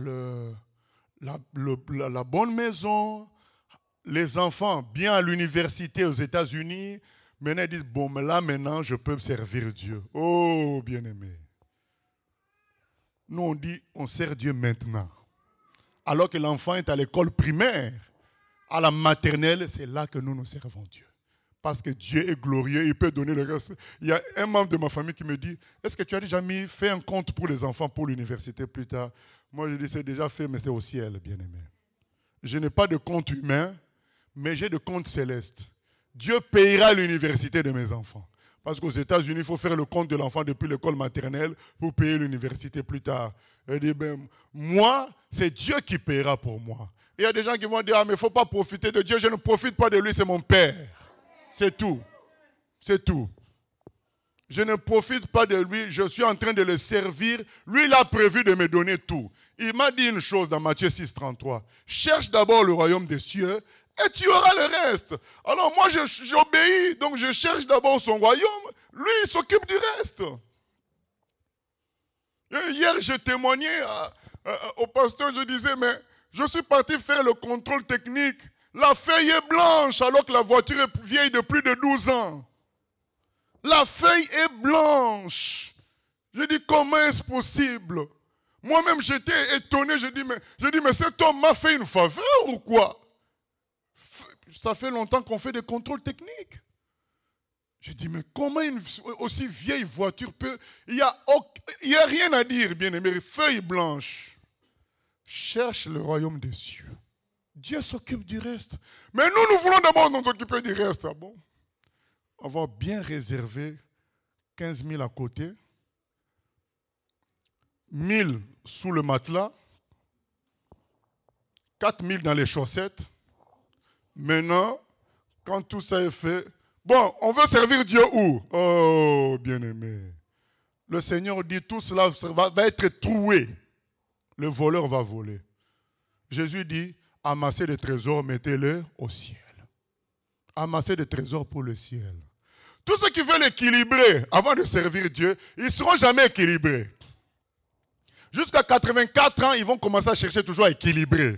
la bonne maison, les enfants bien à l'université aux États-Unis. Maintenant, ils disent, bon, mais là, maintenant, je peux servir Dieu. Oh, bien-aimé. Nous, on dit, on sert Dieu maintenant. Alors que l'enfant est à l'école primaire, à la maternelle, c'est là que nous servons Dieu. Parce que Dieu est glorieux, il peut donner le reste. Il y a un membre de ma famille qui me dit, est-ce que tu as déjà fait un compte pour les enfants pour l'université plus tard? Moi, je dis, c'est déjà fait, mais c'est au ciel, bien-aimé. Je n'ai pas de compte humain, mais j'ai de compte céleste. Dieu payera l'université de mes enfants. Parce qu'aux États-Unis, il faut faire le compte de l'enfant depuis l'école maternelle pour payer l'université plus tard. Elle dit, moi, c'est Dieu qui payera pour moi. Il y a des gens qui vont dire, ah, mais il ne faut pas profiter de Dieu. Je ne profite pas de lui, c'est mon Père. C'est tout. C'est tout. Je ne profite pas de lui, je suis en train de le servir. Lui, il a prévu de me donner tout. Il m'a dit une chose dans Matthieu 6, 33. Cherche d'abord le royaume des cieux et tu auras le reste. Alors moi, j'obéis, donc je cherche d'abord son royaume. Lui, il s'occupe du reste. Et hier, j'ai témoigné au pasteur, je disais, mais je suis parti faire le contrôle technique. La feuille est blanche alors que la voiture est vieille de plus de 12 ans. La feuille est blanche. Je dis, comment est-ce possible? Moi-même, j'étais étonné. Je dis, mais cet homme m'a fait une faveur ou quoi? Ça fait longtemps qu'on fait des contrôles techniques. Je dis, mais comment une aussi vieille voiture peut... Il n'y a rien à dire, bien-aimé. Feuille blanche. Cherche le royaume des cieux. Dieu s'occupe du reste. Mais nous voulons d'abord nous occuper du reste. Ah bon? On va bien réserver 15 000 à côté, 1 000 sous le matelas, 4 000 dans les chaussettes. Maintenant, quand tout ça est fait, bon, on veut servir Dieu où? Oh, bien-aimé. Le Seigneur dit tout cela va être troué. Le voleur va voler. Jésus dit, amassez des trésors, mettez-les au ciel. Amassez des trésors pour le ciel. Tous ceux qui veulent équilibrer avant de servir Dieu, ils ne seront jamais équilibrés. Jusqu'à 84 ans, ils vont commencer à chercher toujours à équilibrer.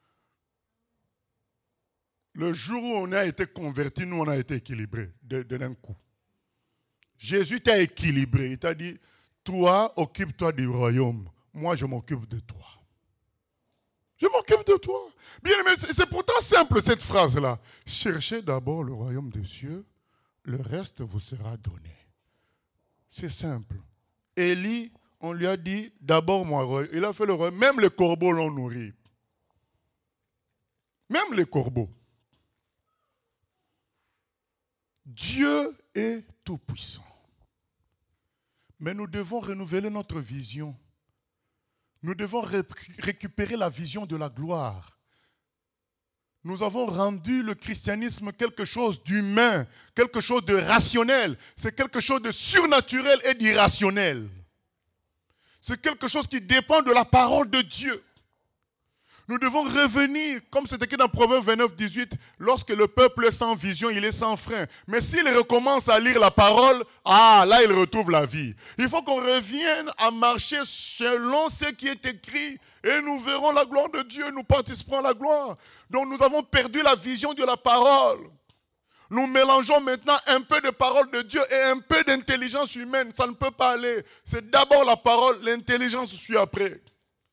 Le jour où on a été convertis, nous, on a été équilibrés d'un coup. Jésus t'a équilibré. Il t'a dit, toi, occupe-toi du royaume. Moi, je m'occupe de toi. Je m'occupe de toi. Bien, mais c'est pourtant simple cette phrase-là. Cherchez d'abord le royaume des cieux, le reste vous sera donné. C'est simple. Élie, on lui a dit, d'abord mon royaume. Il a fait le royaume. Même les corbeaux l'ont nourri. Même les corbeaux. Dieu est tout-puissant. Mais nous devons renouveler notre vision. Nous devons récupérer la vision de la gloire. Nous avons rendu le christianisme quelque chose d'humain, quelque chose de rationnel. C'est quelque chose de surnaturel et d'irrationnel. C'est quelque chose qui dépend de la parole de Dieu. Nous devons revenir, comme c'est écrit dans Proverbe 29, 18, lorsque le peuple est sans vision, il est sans frein. Mais s'il recommence à lire la parole, là il retrouve la vie. Il faut qu'on revienne à marcher selon ce qui est écrit et nous verrons la gloire de Dieu, nous participerons à la gloire. Donc nous avons perdu la vision de la parole. Nous mélangeons maintenant un peu de parole de Dieu et un peu d'intelligence humaine. Ça ne peut pas aller. C'est d'abord la parole, l'intelligence suit après.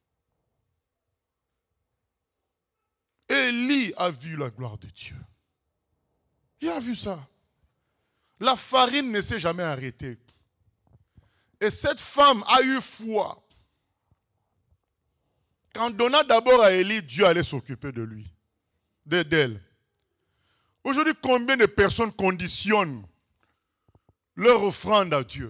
Élie a vu la gloire de Dieu. Il a vu ça. La farine ne s'est jamais arrêtée. Et cette femme a eu foi. Quand on donna d'abord à Élie, Dieu allait s'occuper de lui, d'elle. Aujourd'hui, combien de personnes conditionnent leur offrande à Dieu?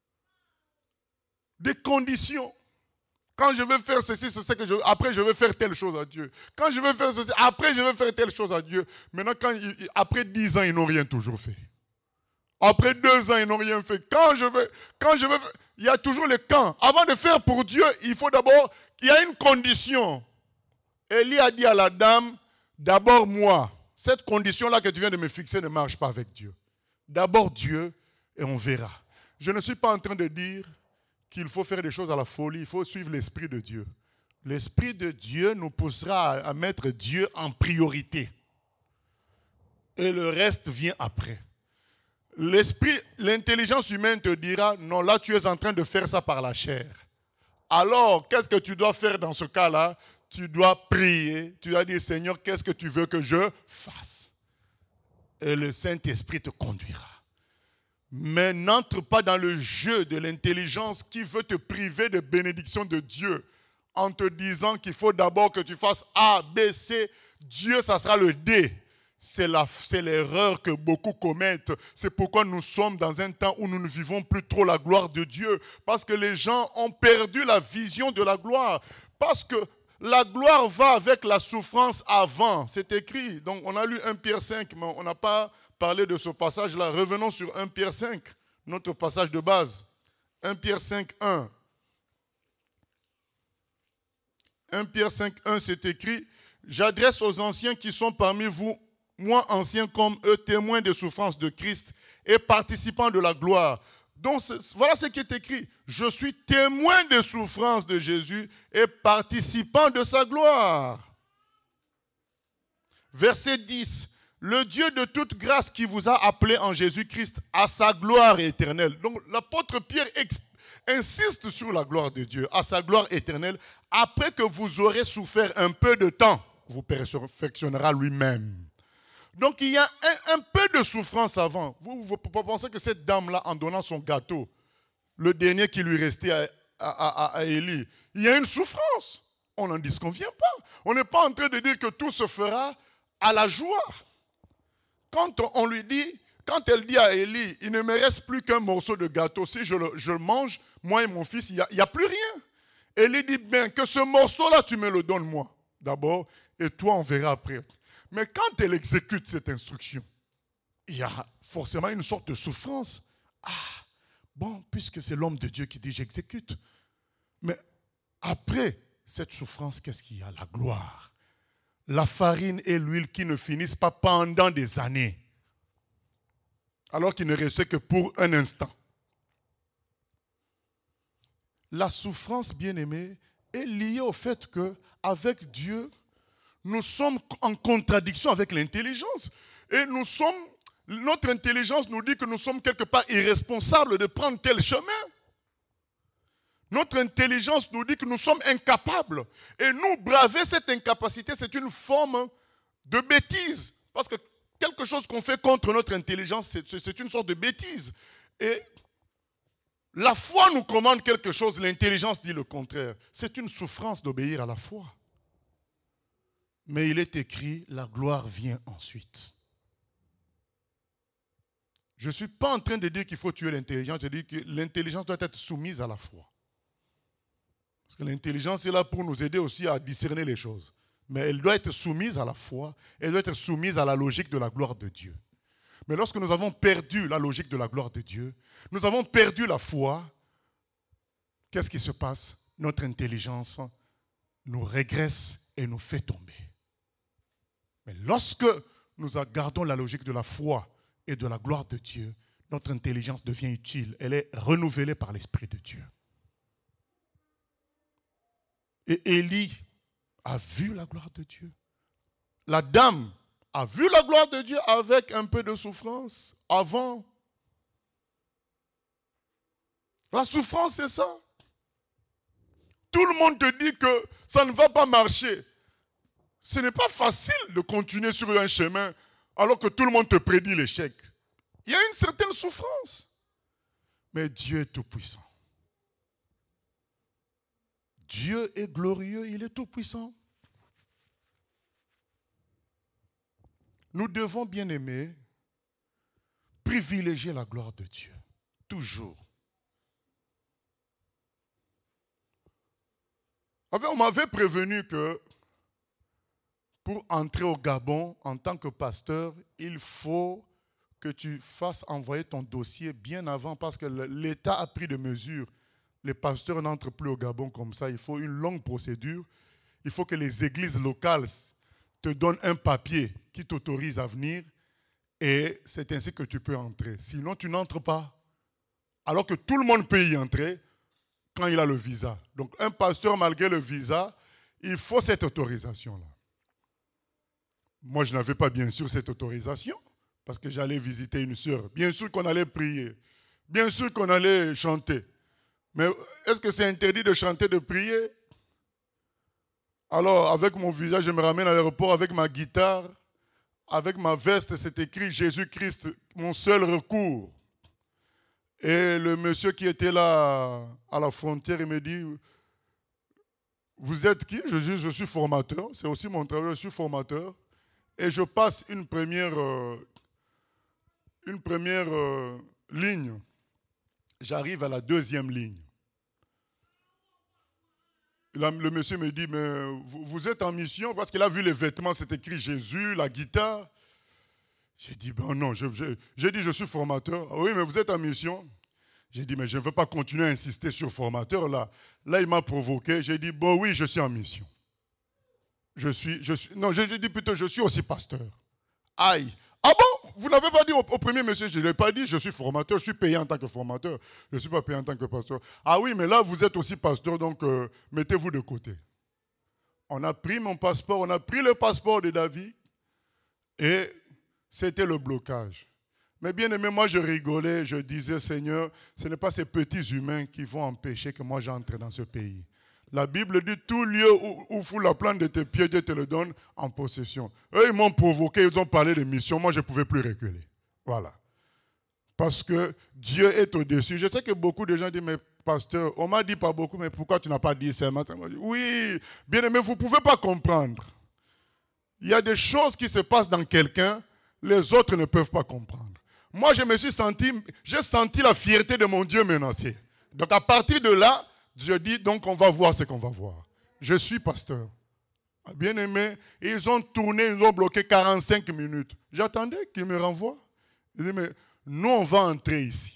Des conditions. Quand je veux faire ceci, c'est ce que après je veux faire telle chose à Dieu. Quand je veux faire ceci, après je veux faire telle chose à Dieu. Maintenant, après 10 ans, ils n'ont rien toujours fait. Après 2 ans, ils n'ont rien fait. Quand je veux faire, il y a toujours le quand. Avant de faire pour Dieu, il faut d'abord, il y a une condition. Élie a dit à la dame, d'abord moi. Cette condition-là que tu viens de me fixer ne marche pas avec Dieu. D'abord Dieu et on verra. Je ne suis pas en train de dire qu'il faut faire des choses à la folie, il faut suivre l'Esprit de Dieu. L'Esprit de Dieu nous poussera à mettre Dieu en priorité. Et le reste vient après. L'intelligence humaine te dira, non, là tu es en train de faire ça par la chair. Alors, qu'est-ce que tu dois faire dans ce cas-là? Tu dois prier, tu dois dire, Seigneur, qu'est-ce que tu veux que je fasse? Et le Saint-Esprit te conduira. Mais n'entre pas dans le jeu de l'intelligence qui veut te priver de bénédiction de Dieu en te disant qu'il faut d'abord que tu fasses A, B, C. Dieu, ça sera le D. C'est l'erreur que beaucoup commettent. C'est pourquoi nous sommes dans un temps où nous ne vivons plus trop la gloire de Dieu. Parce que les gens ont perdu la vision de la gloire. Parce que la gloire va avec la souffrance avant. C'est écrit. Donc on a lu 1 Pierre 5, mais on n'a pas parler de ce passage-là. Revenons sur 1 Pierre 5, notre passage de base. 1 Pierre 5, 1. 1 Pierre 5, 1, c'est écrit, « J'adresse aux anciens qui sont parmi vous, moi anciens comme eux, témoins des souffrances de Christ et participants de la gloire. » Donc voilà ce qui est écrit. « Je suis témoin des souffrances de Jésus et participant de sa gloire. » Verset 10. Le Dieu de toute grâce qui vous a appelé en Jésus-Christ à sa gloire éternelle. Donc l'apôtre Pierre insiste sur la gloire de Dieu, à sa gloire éternelle. Après que vous aurez souffert un peu de temps, vous perfectionnera lui-même. Donc il y a un peu de souffrance avant. Vous pensez que cette dame-là, en donnant son gâteau, le dernier qui lui restait à Élie, il y a une souffrance. On n'en disconvient pas. On n'est pas en train de dire que tout se fera à la joie. Quand elle dit à Élie, il ne me reste plus qu'un morceau de gâteau, si je le mange, moi et mon fils, il n'y a plus rien. Élie dit, bien que ce morceau-là, tu me le donnes moi, d'abord, et toi, on verra après. Mais quand elle exécute cette instruction, il y a forcément une sorte de souffrance. Bon, puisque c'est l'homme de Dieu qui dit, j'exécute. Mais après cette souffrance, qu'est-ce qu'il y a? La gloire. La farine et l'huile qui ne finissent pas pendant des années, alors qu'il ne restait que pour un instant. La souffrance, bien-aimée, est liée au fait qu'avec Dieu, nous sommes en contradiction avec l'intelligence. Et notre intelligence nous dit que nous sommes quelque part irresponsables de prendre tel chemin. Notre intelligence nous dit que nous sommes incapables. Et nous, braver cette incapacité, c'est une forme de bêtise. Parce que quelque chose qu'on fait contre notre intelligence, c'est une sorte de bêtise. Et la foi nous commande quelque chose, l'intelligence dit le contraire. C'est une souffrance d'obéir à la foi. Mais il est écrit, la gloire vient ensuite. Je ne suis pas en train de dire qu'il faut tuer l'intelligence, je dis que l'intelligence doit être soumise à la foi. Parce que l'intelligence est là pour nous aider aussi à discerner les choses. Mais elle doit être soumise à la foi, elle doit être soumise à la logique de la gloire de Dieu. Mais lorsque nous avons perdu la logique de la gloire de Dieu, nous avons perdu la foi, qu'est-ce qui se passe? Notre intelligence nous régresse et nous fait tomber. Mais lorsque nous gardons la logique de la foi et de la gloire de Dieu, notre intelligence devient utile. Elle est renouvelée par l'Esprit de Dieu. Et Élie a vu la gloire de Dieu. La dame a vu la gloire de Dieu avec un peu de souffrance avant. La souffrance, c'est ça. Tout le monde te dit que ça ne va pas marcher. Ce n'est pas facile de continuer sur un chemin alors que tout le monde te prédit l'échec. Il y a une certaine souffrance. Mais Dieu est tout-puissant. Dieu est glorieux, il est tout-puissant. Nous devons, bien aimer, privilégier la gloire de Dieu. Toujours. On m'avait prévenu que pour entrer au Gabon en tant que pasteur, il faut que tu fasses envoyer ton dossier bien avant parce que l'État a pris des mesures. Les pasteurs n'entrent plus au Gabon comme ça. Il faut une longue procédure. Il faut que les églises locales te donnent un papier qui t'autorise à venir et c'est ainsi que tu peux entrer. Sinon, tu n'entres pas. Alors que tout le monde peut y entrer quand il a le visa. Donc, un pasteur, malgré le visa, il faut cette autorisation-là. Moi, je n'avais pas bien sûr cette autorisation parce que j'allais visiter une sœur. Bien sûr qu'on allait prier. Bien sûr qu'on allait chanter. Mais est-ce que c'est interdit de chanter, de prier? Alors, avec mon visa, je me ramène à l'aéroport avec ma guitare, avec ma veste, c'est écrit Jésus-Christ, mon seul recours. Et le monsieur qui était là à la frontière, il me dit, vous êtes qui? Je dis, je suis formateur, c'est aussi mon travail, je suis formateur. Et je passe une première ligne. J'arrive à la deuxième ligne. Le monsieur me dit, mais vous êtes en mission parce qu'il a vu les vêtements, c'est écrit Jésus, la guitare. J'ai dit, ben non, j'ai dit, je suis formateur. Ah oui, mais vous êtes en mission. J'ai dit, mais je ne veux pas continuer à insister sur formateur. Là, il m'a provoqué. J'ai dit, bon oui, je suis en mission. Non, j'ai dit plutôt, je suis aussi pasteur. Aïe. Ah bon? Vous n'avez pas dit au premier monsieur, je ne l'ai pas dit, je suis formateur, je suis payé en tant que formateur. Je ne suis pas payé en tant que pasteur. Ah oui, mais là, vous êtes aussi pasteur, donc mettez-vous de côté. On a pris mon passeport, on a pris le passeport de David et c'était le blocage. Mais bien aimé, moi je rigolais, je disais, Seigneur, ce n'est pas ces petits humains qui vont empêcher que moi j'entre dans ce pays. La Bible dit, tout lieu où fout la plante de tes pieds, Dieu te le donne en possession. Eux, ils m'ont provoqué, ils ont parlé de mission, moi je ne pouvais plus reculer. Voilà. Parce que Dieu est au-dessus. Je sais que beaucoup de gens disent, mais pasteur, on m'a dit pas beaucoup, mais pourquoi tu n'as pas dit ça? Oui, bien aimé, vous ne pouvez pas comprendre. Il y a des choses qui se passent dans quelqu'un, les autres ne peuvent pas comprendre. Moi, j'ai senti la fierté de mon Dieu menacé. Donc à partir de là, je dis, donc on va voir ce qu'on va voir. Je suis pasteur. Bien aimé, ils ont tourné, ils ont bloqué 45 minutes. J'attendais qu'ils me renvoient. Ils disent, mais nous, on va entrer ici.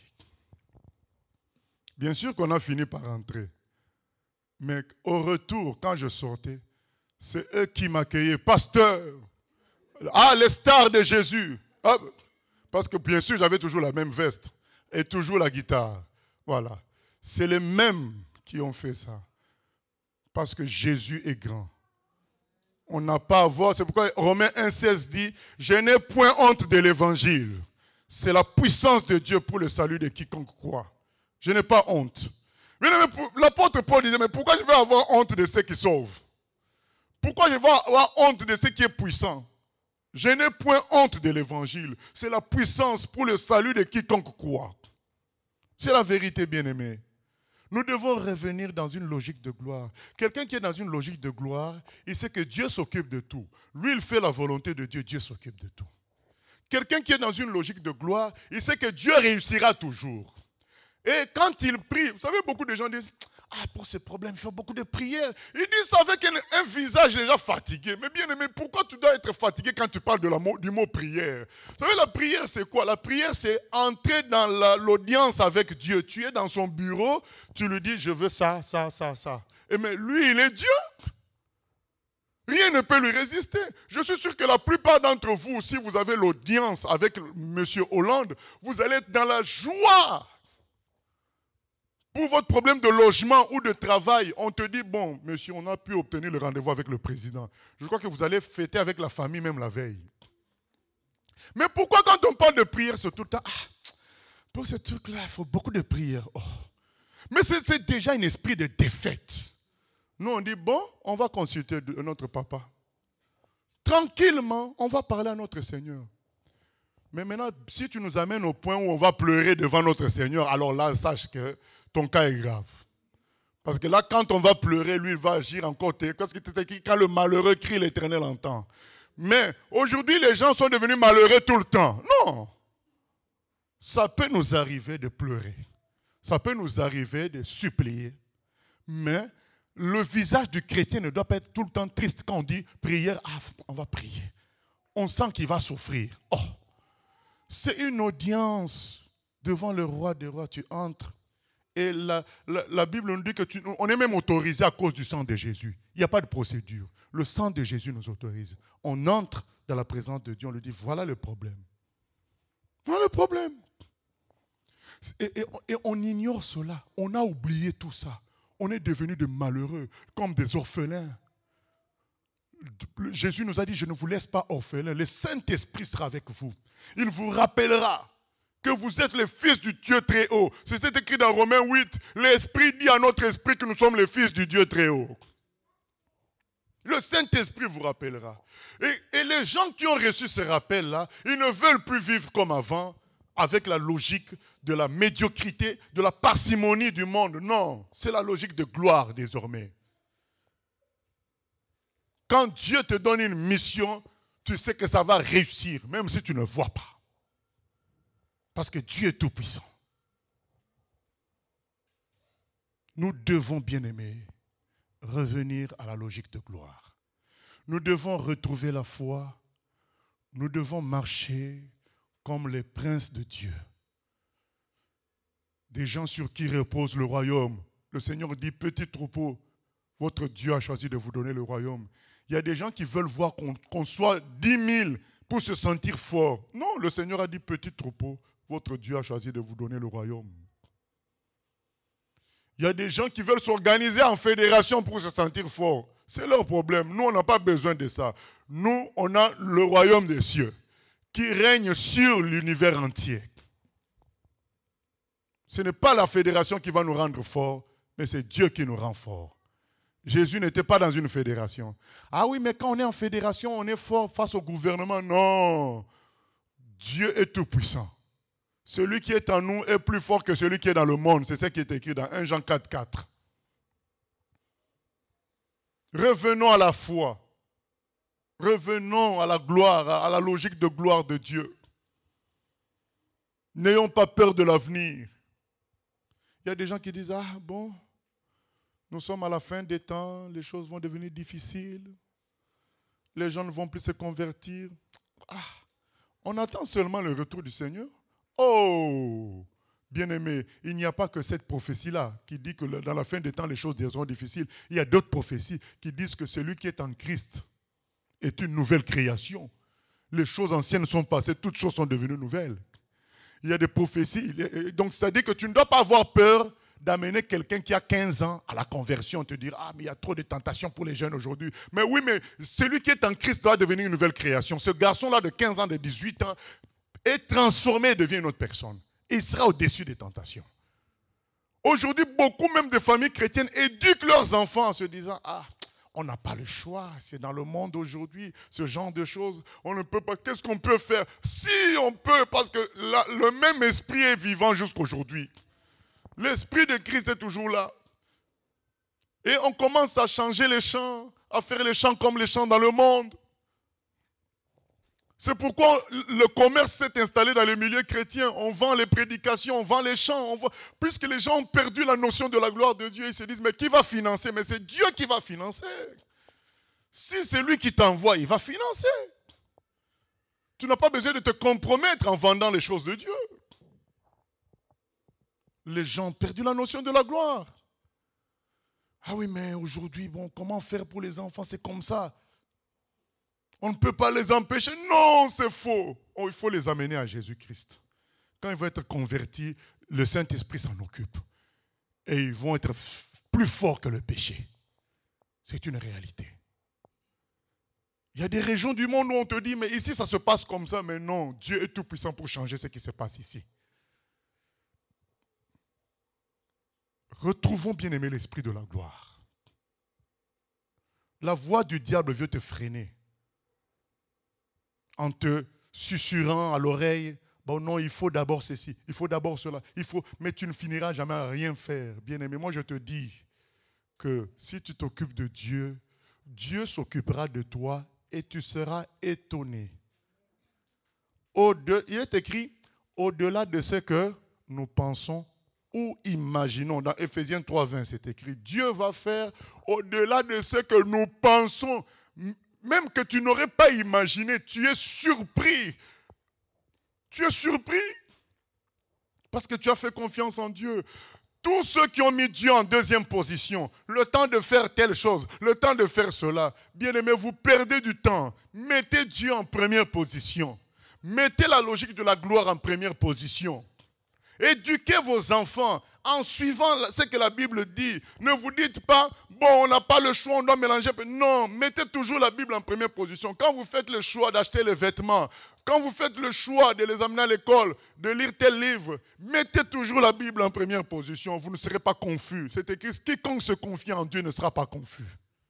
Bien sûr qu'on a fini par entrer. Mais au retour, quand je sortais, c'est eux qui m'accueillaient. Pasteur, ah, les stars de Jésus. Ah, parce que bien sûr, j'avais toujours la même veste et toujours la guitare. Voilà. C'est les mêmes qui ont fait ça. Parce que Jésus est grand. On n'a pas à voir. C'est pourquoi Romains 1,16 dit, je n'ai point honte de l'évangile. C'est la puissance de Dieu pour le salut de quiconque croit. Je n'ai pas honte. L'apôtre Paul disait, mais pourquoi je vais avoir honte de ceux qui sauvent? Pourquoi je vais avoir honte de ceux qui est puissant? Je n'ai point honte de l'évangile. C'est la puissance pour le salut de quiconque croit. C'est la vérité, bien-aimée. Nous devons revenir dans une logique de gloire. Quelqu'un qui est dans une logique de gloire, il sait que Dieu s'occupe de tout. Lui, il fait la volonté de Dieu, Dieu s'occupe de tout. Quelqu'un qui est dans une logique de gloire, il sait que Dieu réussira toujours. Et quand il prie, vous savez, beaucoup de gens disent, pour ces problèmes, il faut beaucoup de prières. Ils disent ça avec un visage déjà fatigué. Mais bien aimé, pourquoi tu dois être fatigué quand tu parles du mot prière? Vous savez, la prière, c'est quoi? La prière, c'est entrer dans l'audience avec Dieu. Tu es dans son bureau, tu lui dis, je veux ça, ça, ça, ça. Et mais lui, il est Dieu. Rien ne peut lui résister. Je suis sûr que la plupart d'entre vous, si vous avez l'audience avec M. Hollande, vous allez être dans la joie. Pour votre problème de logement ou de travail, on te dit, bon, monsieur, on a pu obtenir le rendez-vous avec le président. Je crois que vous allez fêter avec la famille même la veille. Mais pourquoi quand on parle de prière, c'est tout le temps, pour ce truc-là, il faut beaucoup de prières. Oh. Mais c'est déjà un esprit de défaite. Nous, on dit, bon, on va consulter notre papa. Tranquillement, on va parler à notre Seigneur. Mais maintenant, si tu nous amènes au point où on va pleurer devant notre Seigneur, alors là, sache que ton cas est grave. Parce que là, quand on va pleurer, lui, il va agir encore. Parce que c'est écrit, quand le malheureux crie, l'Éternel entend. Mais aujourd'hui, les gens sont devenus malheureux tout le temps. Non. Ça peut nous arriver de pleurer. Ça peut nous arriver de supplier. Mais le visage du chrétien ne doit pas être tout le temps triste. Quand on dit prière, on va prier. On sent qu'il va souffrir. Oh, c'est une audience devant le roi des rois. Tu entres. Et la Bible nous dit qu'on est même autorisé à cause du sang de Jésus. Il n'y a pas de procédure. Le sang de Jésus nous autorise. On entre dans la présence de Dieu, on lui dit, voilà le problème. Voilà le problème. Et on ignore cela. On a oublié tout ça. On est devenus de malheureux, comme des orphelins. Jésus nous a dit, je ne vous laisse pas orphelins. Le Saint-Esprit sera avec vous. Il vous rappellera que vous êtes les fils du Dieu très haut. C'est écrit dans Romains 8. L'Esprit dit à notre esprit que nous sommes les fils du Dieu très haut. Le Saint-Esprit vous rappellera. Et les gens qui ont reçu ce rappel-là, ils ne veulent plus vivre comme avant, avec la logique de la médiocrité, de la parcimonie du monde. Non, c'est la logique de gloire désormais. Quand Dieu te donne une mission, tu sais que ça va réussir, même si tu ne vois pas. Parce que Dieu est tout-puissant. Nous devons, bien-aimés, revenir à la logique de gloire. Nous devons retrouver la foi. Nous devons marcher comme les princes de Dieu. Des gens sur qui repose le royaume. Le Seigneur dit, petit troupeau, votre Dieu a choisi de vous donner le royaume. Il y a des gens qui veulent voir qu'on soit 10 000 pour se sentir fort. Non, le Seigneur a dit, petit troupeau, votre Dieu a choisi de vous donner le royaume. Il y a des gens qui veulent s'organiser en fédération pour se sentir fort. C'est leur problème. Nous, on n'a pas besoin de ça. Nous, on a le royaume des cieux qui règne sur l'univers entier. Ce n'est pas la fédération qui va nous rendre forts, mais c'est Dieu qui nous rend forts. Jésus n'était pas dans une fédération. Ah oui, mais quand on est en fédération, on est fort face au gouvernement. Non. Dieu est tout puissant. Celui qui est en nous est plus fort que celui qui est dans le monde. C'est ce qui est écrit dans 1 Jean 4, 4. Revenons à la foi. Revenons à la gloire, à la logique de gloire de Dieu. N'ayons pas peur de l'avenir. Il y a des gens qui disent, bon, nous sommes à la fin des temps, les choses vont devenir difficiles, les gens ne vont plus se convertir. On attend seulement le retour du Seigneur. Oh, bien-aimé, il n'y a pas que cette prophétie-là qui dit que dans la fin des temps, les choses seront difficiles. Il y a d'autres prophéties qui disent que celui qui est en Christ est une nouvelle création. Les choses anciennes sont passées, toutes choses sont devenues nouvelles. Il y a des prophéties. Donc, c'est-à-dire que tu ne dois pas avoir peur d'amener quelqu'un qui a 15 ans à la conversion, te dire, mais il y a trop de tentations pour les jeunes aujourd'hui. Mais oui, mais celui qui est en Christ doit devenir une nouvelle création. Ce garçon-là de 15 ans, de 18 ans, est transformé et devient une autre personne. Il sera au-dessus des tentations. Aujourd'hui, beaucoup même de familles chrétiennes éduquent leurs enfants en se disant, on n'a pas le choix, c'est dans le monde aujourd'hui, ce genre de choses, on ne peut pas, qu'est-ce qu'on peut faire? Si on peut, parce que le même esprit est vivant jusqu'aujourd'hui. L'esprit de Christ est toujours là. Et on commence à changer les chants, à faire les chants comme les chants dans le monde. C'est pourquoi le commerce s'est installé dans les milieux chrétiens. On vend les prédications, on vend les chants. Puisque les gens ont perdu la notion de la gloire de Dieu, ils se disent, mais qui va financer? Mais c'est Dieu qui va financer. Si c'est lui qui t'envoie, il va financer. Tu n'as pas besoin de te compromettre en vendant les choses de Dieu. Les gens ont perdu la notion de la gloire. Ah oui, mais aujourd'hui, bon, comment faire pour les enfants? C'est comme ça. On ne peut pas les empêcher. Non, c'est faux. Oh, il faut les amener à Jésus-Christ. Quand ils vont être convertis, le Saint-Esprit s'en occupe. Et ils vont être plus forts que le péché. C'est une réalité. Il y a des régions du monde où on te dit, mais ici ça se passe comme ça. Mais non, Dieu est tout puissant pour changer ce qui se passe ici. Retrouvons bien aimé l'esprit de la gloire. La voix du diable veut te freiner. En te susurrant à l'oreille, bon non, il faut d'abord ceci, il faut d'abord cela, mais tu ne finiras jamais à rien faire. Bien-aimé, moi je te dis que si tu t'occupes de Dieu, Dieu s'occupera de toi et tu seras étonné. Il est écrit, au-delà de ce que nous pensons ou imaginons. Dans Éphésiens 3:20, c'est écrit, Dieu va faire au-delà de ce que nous pensons. Même que tu n'aurais pas imaginé, tu es surpris. Tu es surpris parce que tu as fait confiance en Dieu. Tous ceux qui ont mis Dieu en deuxième position, le temps de faire telle chose, le temps de faire cela, bien aimé, vous perdez du temps. Mettez Dieu en première position. Mettez la logique de la gloire en première position. Éduquez vos enfants en suivant ce que la Bible dit. Ne vous dites pas, bon, on n'a pas le choix, on doit mélanger. Non, mettez toujours la Bible en première position. Quand vous faites le choix d'acheter les vêtements, quand vous faites le choix de les amener à l'école, de lire tel livre, mettez toujours la Bible en première position. Vous ne serez pas confus. C'est écrit, quiconque se confie en Dieu ne sera pas confus.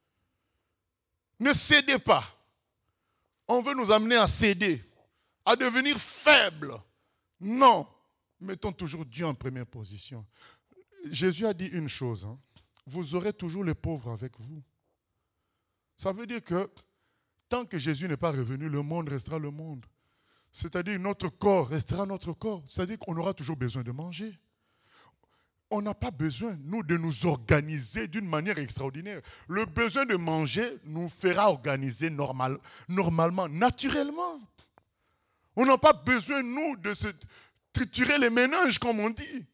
Ne cédez pas. On veut nous amener à céder, à devenir faibles. Non. Mettons toujours Dieu en première position. Jésus a dit une chose, vous aurez toujours les pauvres avec vous. Ça veut dire que tant que Jésus n'est pas revenu, le monde restera le monde. C'est-à-dire notre corps restera notre corps. C'est-à-dire qu'on aura toujours besoin de manger. On n'a pas besoin, nous, de nous organiser d'une manière extraordinaire. Le besoin de manger nous fera organiser normalement, naturellement. On n'a pas besoin, nous, de se triturer les méninges, comme on dit.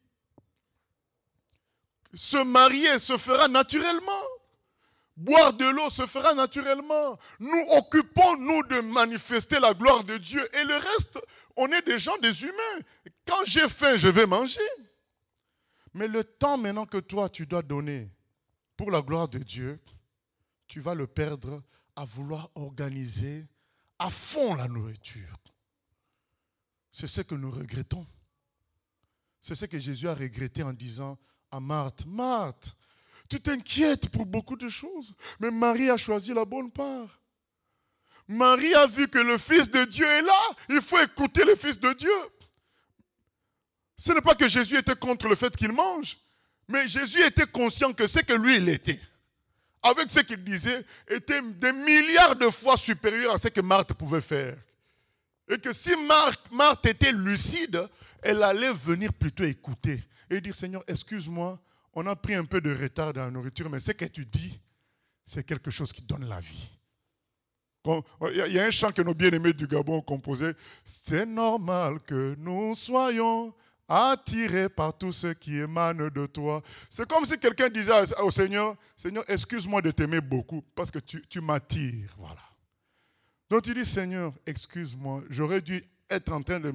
Se marier se fera naturellement. Boire de l'eau se fera naturellement. Nous occupons-nous de manifester la gloire de Dieu. Et le reste, on est des gens, des humains. Quand j'ai faim, je vais manger. Mais le temps maintenant que toi, tu dois donner pour la gloire de Dieu, tu vas le perdre à vouloir organiser à fond la nourriture. C'est ce que nous regrettons. C'est ce que Jésus a regretté en disant à Marthe, Marthe, tu t'inquiètes pour beaucoup de choses, mais Marie a choisi la bonne part. Marie a vu que le Fils de Dieu est là, il faut écouter le Fils de Dieu. Ce n'est pas que Jésus était contre le fait qu'il mange, mais Jésus était conscient que ce que lui, il était, avec ce qu'il disait, était des milliards de fois supérieur à ce que Marthe pouvait faire. Et que si Marthe était lucide, elle allait venir plutôt écouter et dire, Seigneur, excuse-moi, on a pris un peu de retard dans la nourriture, mais ce que tu dis, c'est quelque chose qui donne la vie. Il y a un chant que nos bien-aimés du Gabon ont composé. C'est normal que nous soyons attirés par tout ce qui émane de toi. C'est comme si quelqu'un disait au Seigneur, Seigneur, excuse-moi de t'aimer beaucoup parce que tu m'attires. Voilà. Donc il dit, Seigneur, excuse-moi, j'aurais dû être en train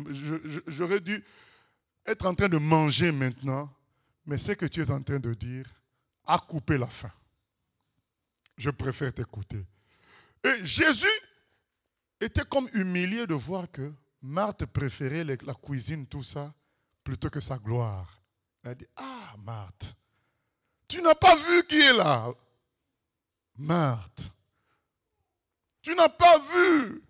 de manger maintenant, mais ce que tu es en train de dire a coupé la faim. Je préfère t'écouter. Et Jésus était comme humilié de voir que Marthe préférait la cuisine, tout ça, plutôt que sa gloire. Il a dit, ah Marthe, tu n'as pas vu qui est là? Marthe, tu n'as pas vu.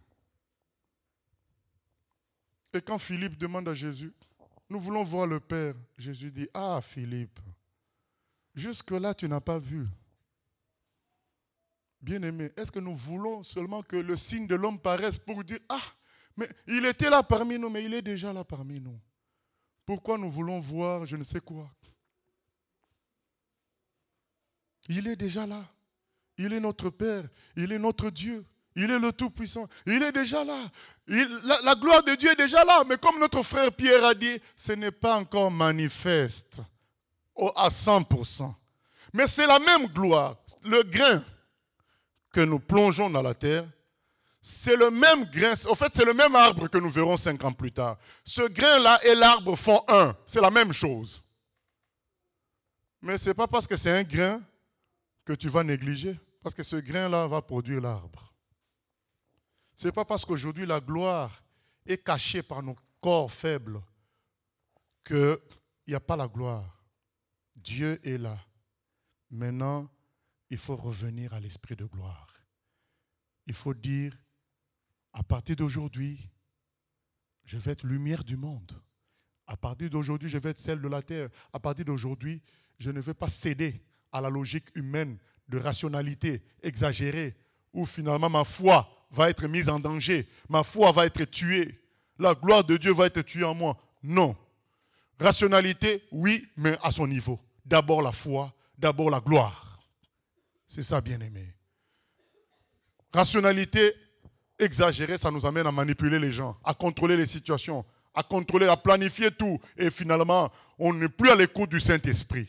Et quand Philippe demande à Jésus, nous voulons voir le Père, Jésus dit, ah Philippe, jusque-là tu n'as pas vu. Bien-aimé, est-ce que nous voulons seulement que le signe de l'homme paraisse pour dire, ah, Mais il était là parmi nous, mais il est déjà là parmi nous. Pourquoi nous voulons voir je ne sais quoi? Il est déjà là. Il est notre Père. Il est notre Dieu. Il est le Tout-Puissant. Il est déjà là. La gloire de Dieu est déjà là. Mais comme notre frère Pierre a dit, ce n'est pas encore manifeste à 100%. Mais c'est la même gloire. Le grain que nous plongeons dans la terre, c'est le même grain. En fait, c'est le même arbre que nous verrons 5 ans plus tard. Ce grain-là et l'arbre font un. C'est la même chose. Mais ce n'est pas parce que c'est un grain que tu vas négliger. Parce que ce grain-là va produire l'arbre. Ce n'est pas parce qu'aujourd'hui la gloire est cachée par nos corps faibles qu'il n'y a pas la gloire. Dieu est là. Maintenant, il faut revenir à l'esprit de gloire. Il faut dire, à partir d'aujourd'hui, je vais être lumière du monde. À partir d'aujourd'hui, je vais être celle de la terre. À partir d'aujourd'hui, je ne vais pas céder à la logique humaine de rationalité exagérée, où finalement ma foi va être mise en danger, ma foi va être tuée, la gloire de Dieu va être tuée en moi. Non. Rationalité, oui, mais à son niveau. D'abord la foi, d'abord la gloire. C'est ça, bien-aimé. Rationalité exagérée, ça nous amène à manipuler les gens, à contrôler les situations, à contrôler, à planifier tout. Et finalement, on n'est plus à l'écoute du Saint-Esprit.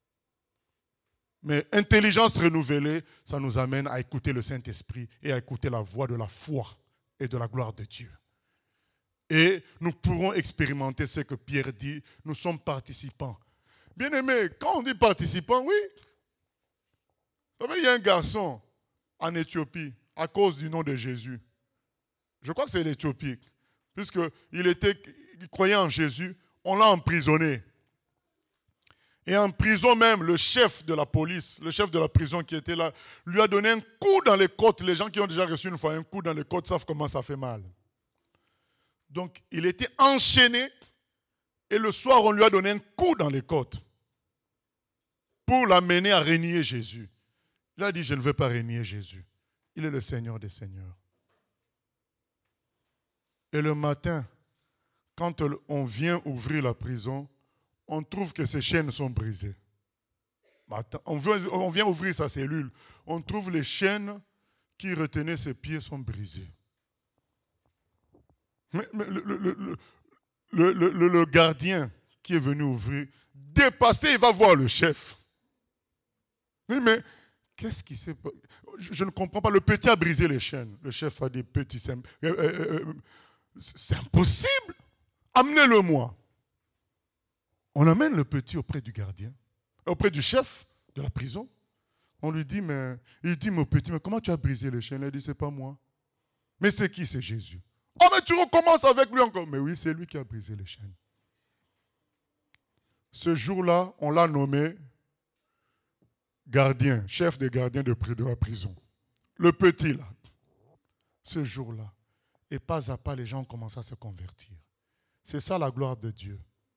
Mais intelligence renouvelée, ça nous amène à écouter le Saint-Esprit et à écouter la voix de la foi et de la gloire de Dieu. Et nous pourrons expérimenter ce que Pierre dit, nous sommes participants. Bien-aimés, quand on dit participants, oui. Vous savez, il y a un garçon en Éthiopie, à cause du nom de Jésus. Je crois que c'est l'Éthiopie. Puisqu'il croyait en Jésus, on l'a emprisonné. Et en prison même, le chef de la police, le chef de la prison qui était là, lui a donné un coup dans les côtes. Les gens qui ont déjà reçu une fois un coup dans les côtes savent comment ça fait mal. Donc, il était enchaîné et le soir, on lui a donné un coup dans les côtes pour l'amener à renier Jésus. Il a dit, je ne veux pas renier Jésus. Il est le Seigneur des Seigneurs. Et le matin, quand on vient ouvrir la prison, on trouve que ses chaînes sont brisées. On vient ouvrir sa cellule. On trouve les chaînes qui retenaient ses pieds sont brisées. Mais le gardien qui est venu ouvrir, dépassé, il va voir le chef. Mais qu'est-ce qui s'est passé? Je ne comprends pas. Le petit a brisé les chaînes. Le chef a dit, petit, c'est impossible. Amenez-le-moi. On amène le petit auprès du gardien, auprès du chef de la prison. On lui dit, il dit, mon petit, mais comment tu as brisé les chaînes? Il dit, c'est pas moi. Mais c'est qui? C'est Jésus. Oh, mais tu recommences avec lui encore. Mais oui, c'est lui qui a brisé les chaînes. Ce jour-là, on l'a nommé gardien, chef des gardiens de la prison. Le petit, là. Ce jour-là. Et pas à pas, les gens ont commencé à se convertir. C'est ça la gloire de Dieu.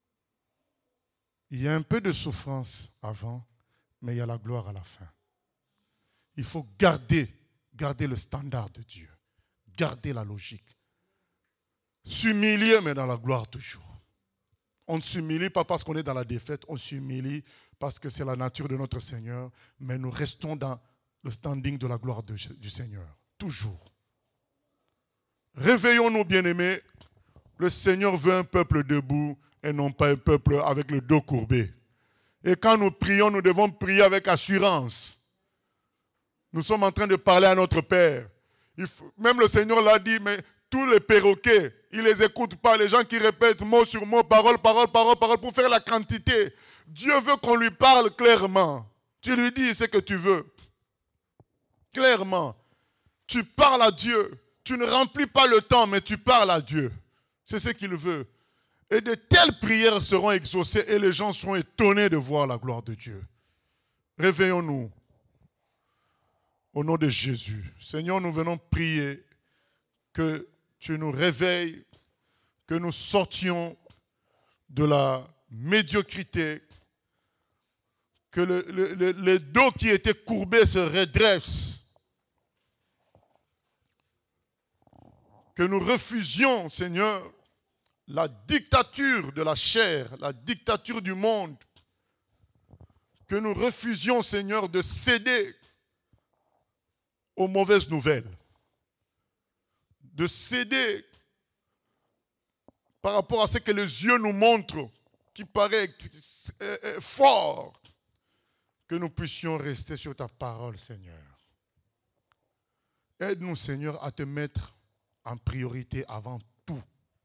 Il y a un peu de souffrance avant, mais il y a la gloire à la fin. Il faut garder le standard de Dieu. Garder la logique. S'humilier, mais dans la gloire toujours. On ne s'humilie pas parce qu'on est dans la défaite, on s'humilie parce que c'est la nature de notre Seigneur, mais nous restons dans le standing de la gloire du Seigneur. Toujours. Réveillons-nous, bien-aimés. Le Seigneur veut un peuple debout et non pas un peuple avec le dos courbé. Et quand nous prions, nous devons prier avec assurance. Nous sommes en train de parler à notre Père. Même le Seigneur l'a dit, mais tous les perroquets, ils ne les écoutent pas. Les gens qui répètent mot sur mot, parole, parole, parole, parole, pour faire la quantité. Dieu veut qu'on lui parle clairement. Tu lui dis ce que tu veux. Clairement. Tu parles à Dieu. Tu ne remplis pas le temps, mais tu parles à Dieu. C'est ce qu'il veut. Et de telles prières seront exaucées et les gens seront étonnés de voir la gloire de Dieu. Réveillons-nous. Au nom de Jésus. Seigneur, nous venons prier que tu nous réveilles, que nous sortions de la médiocrité, que les dos qui étaient courbés se redressent. Que nous refusions, Seigneur, la dictature de la chair, la dictature du monde. Que nous refusions, Seigneur, de céder aux mauvaises nouvelles. De céder par rapport à ce que les yeux nous montrent, qui paraît fort. Que nous puissions rester sur ta parole, Seigneur. Aide-nous, Seigneur, à te mettre en priorité avant tout.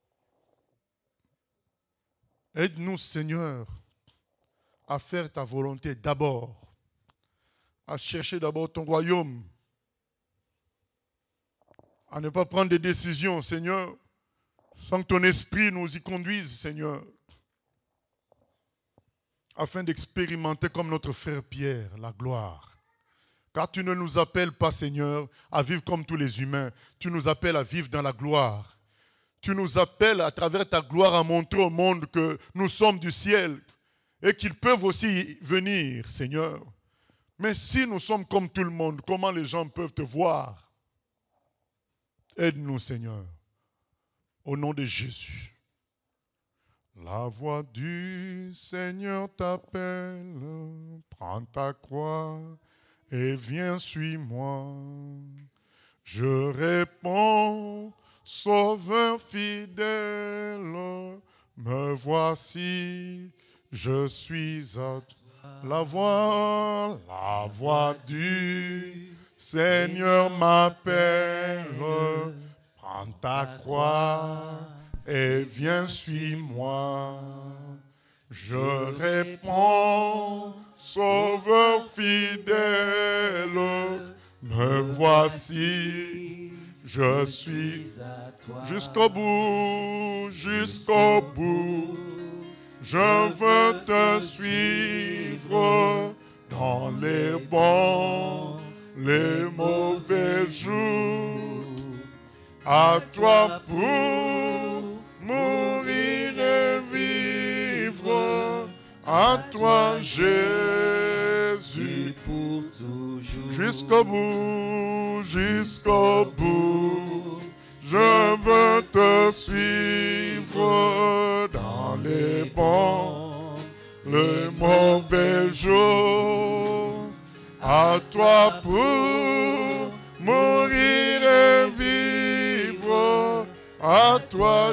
Aide-nous, Seigneur, à faire ta volonté d'abord, à chercher d'abord ton royaume, à ne pas prendre des décisions, Seigneur, sans que ton esprit nous y conduise, Seigneur, afin d'expérimenter comme notre frère Pierre la gloire. Car tu ne nous appelles pas, Seigneur, à vivre comme tous les humains. Tu nous appelles à vivre dans la gloire. Tu nous appelles à travers ta gloire à montrer au monde que nous sommes du ciel et qu'ils peuvent aussi venir, Seigneur. Mais si nous sommes comme tout le monde, comment les gens peuvent te voir? Aide-nous, Seigneur, au nom de Jésus. La voix du Seigneur t'appelle, prends ta croix et viens, suis-moi. Je réponds, Sauveur fidèle, me voici, je suis à toi. La voix du Seigneur m'appelle, prends ta croix et viens, suis-moi. Je réponds, Sauveur fidèle, me voici, je suis à toi. Jusqu'au bout, je veux te suivre dans les bons, les mauvais jours. À toi pour mourir et vivre, à toi Jésus pour toujours. Jusqu'au bout, je veux te suivre dans les bons, les mauvais jours. À toi pour mourir et vivre, à toi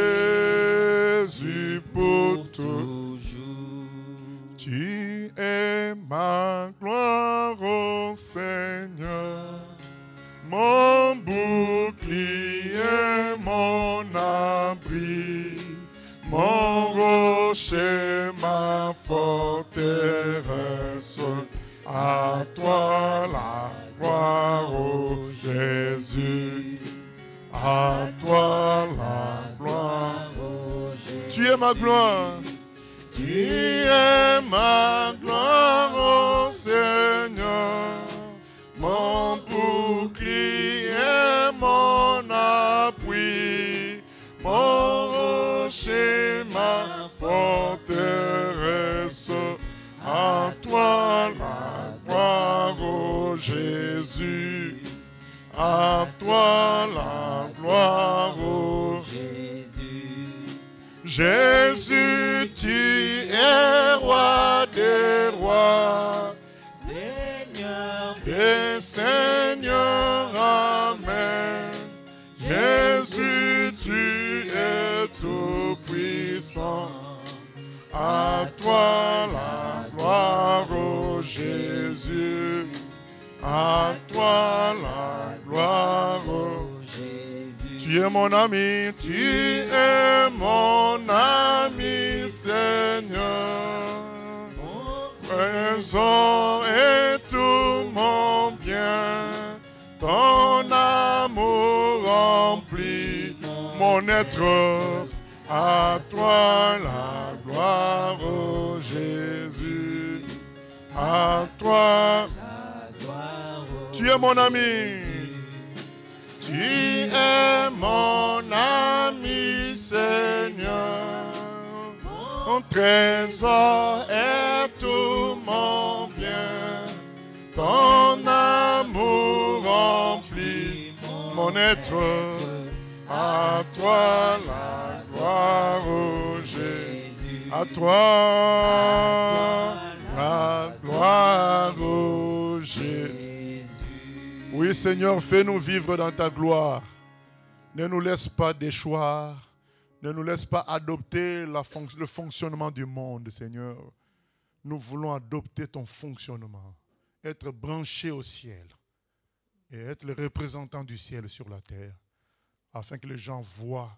Jésus pour toujours. Tu es ma gloire, ô Seigneur, mon bouclier, mon abri, mon rocher, ma forteresse. À toi la gloire, ô Jésus. À toi la gloire, ô Jésus. Tu es ma gloire. Tu es ma gloire, ô Seigneur. Mon bouclier, mon appui, mon rocher, ma forteresse. À toi la gloire, ô Jésus. À toi la gloire, ô Jésus. Jésus, tu es roi des rois. Et Seigneur, Amen. Jésus, tu es tout puissant. À toi la gloire, ô Jésus. À toi la gloire, ô Jésus. Tu es mon ami, tu es mon ami, Seigneur. Présent est tout mon bien, ton amour remplit mon être. À toi la gloire, ô Jésus. À toi la gloire, ô tu es mon ami. Tu es mon ami, Seigneur. Mon trésor est tout mon bien. Ton amour remplit mon être. À toi la gloire, ô Jésus. À toi la gloire, ô Jésus. Oui, Seigneur, fais-nous vivre dans ta gloire. Ne nous laisse pas déchoir. Ne nous laisse pas adopter le fonctionnement du monde, Seigneur. Nous voulons adopter ton fonctionnement. Être branchés au ciel. Et être le représentant du ciel sur la terre. Afin que les gens voient,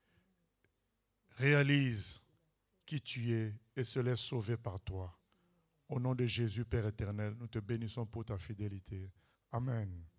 réalisent qui tu es et se laissent sauver par toi. Au nom de Jésus, Père éternel, nous te bénissons pour ta fidélité. Amen.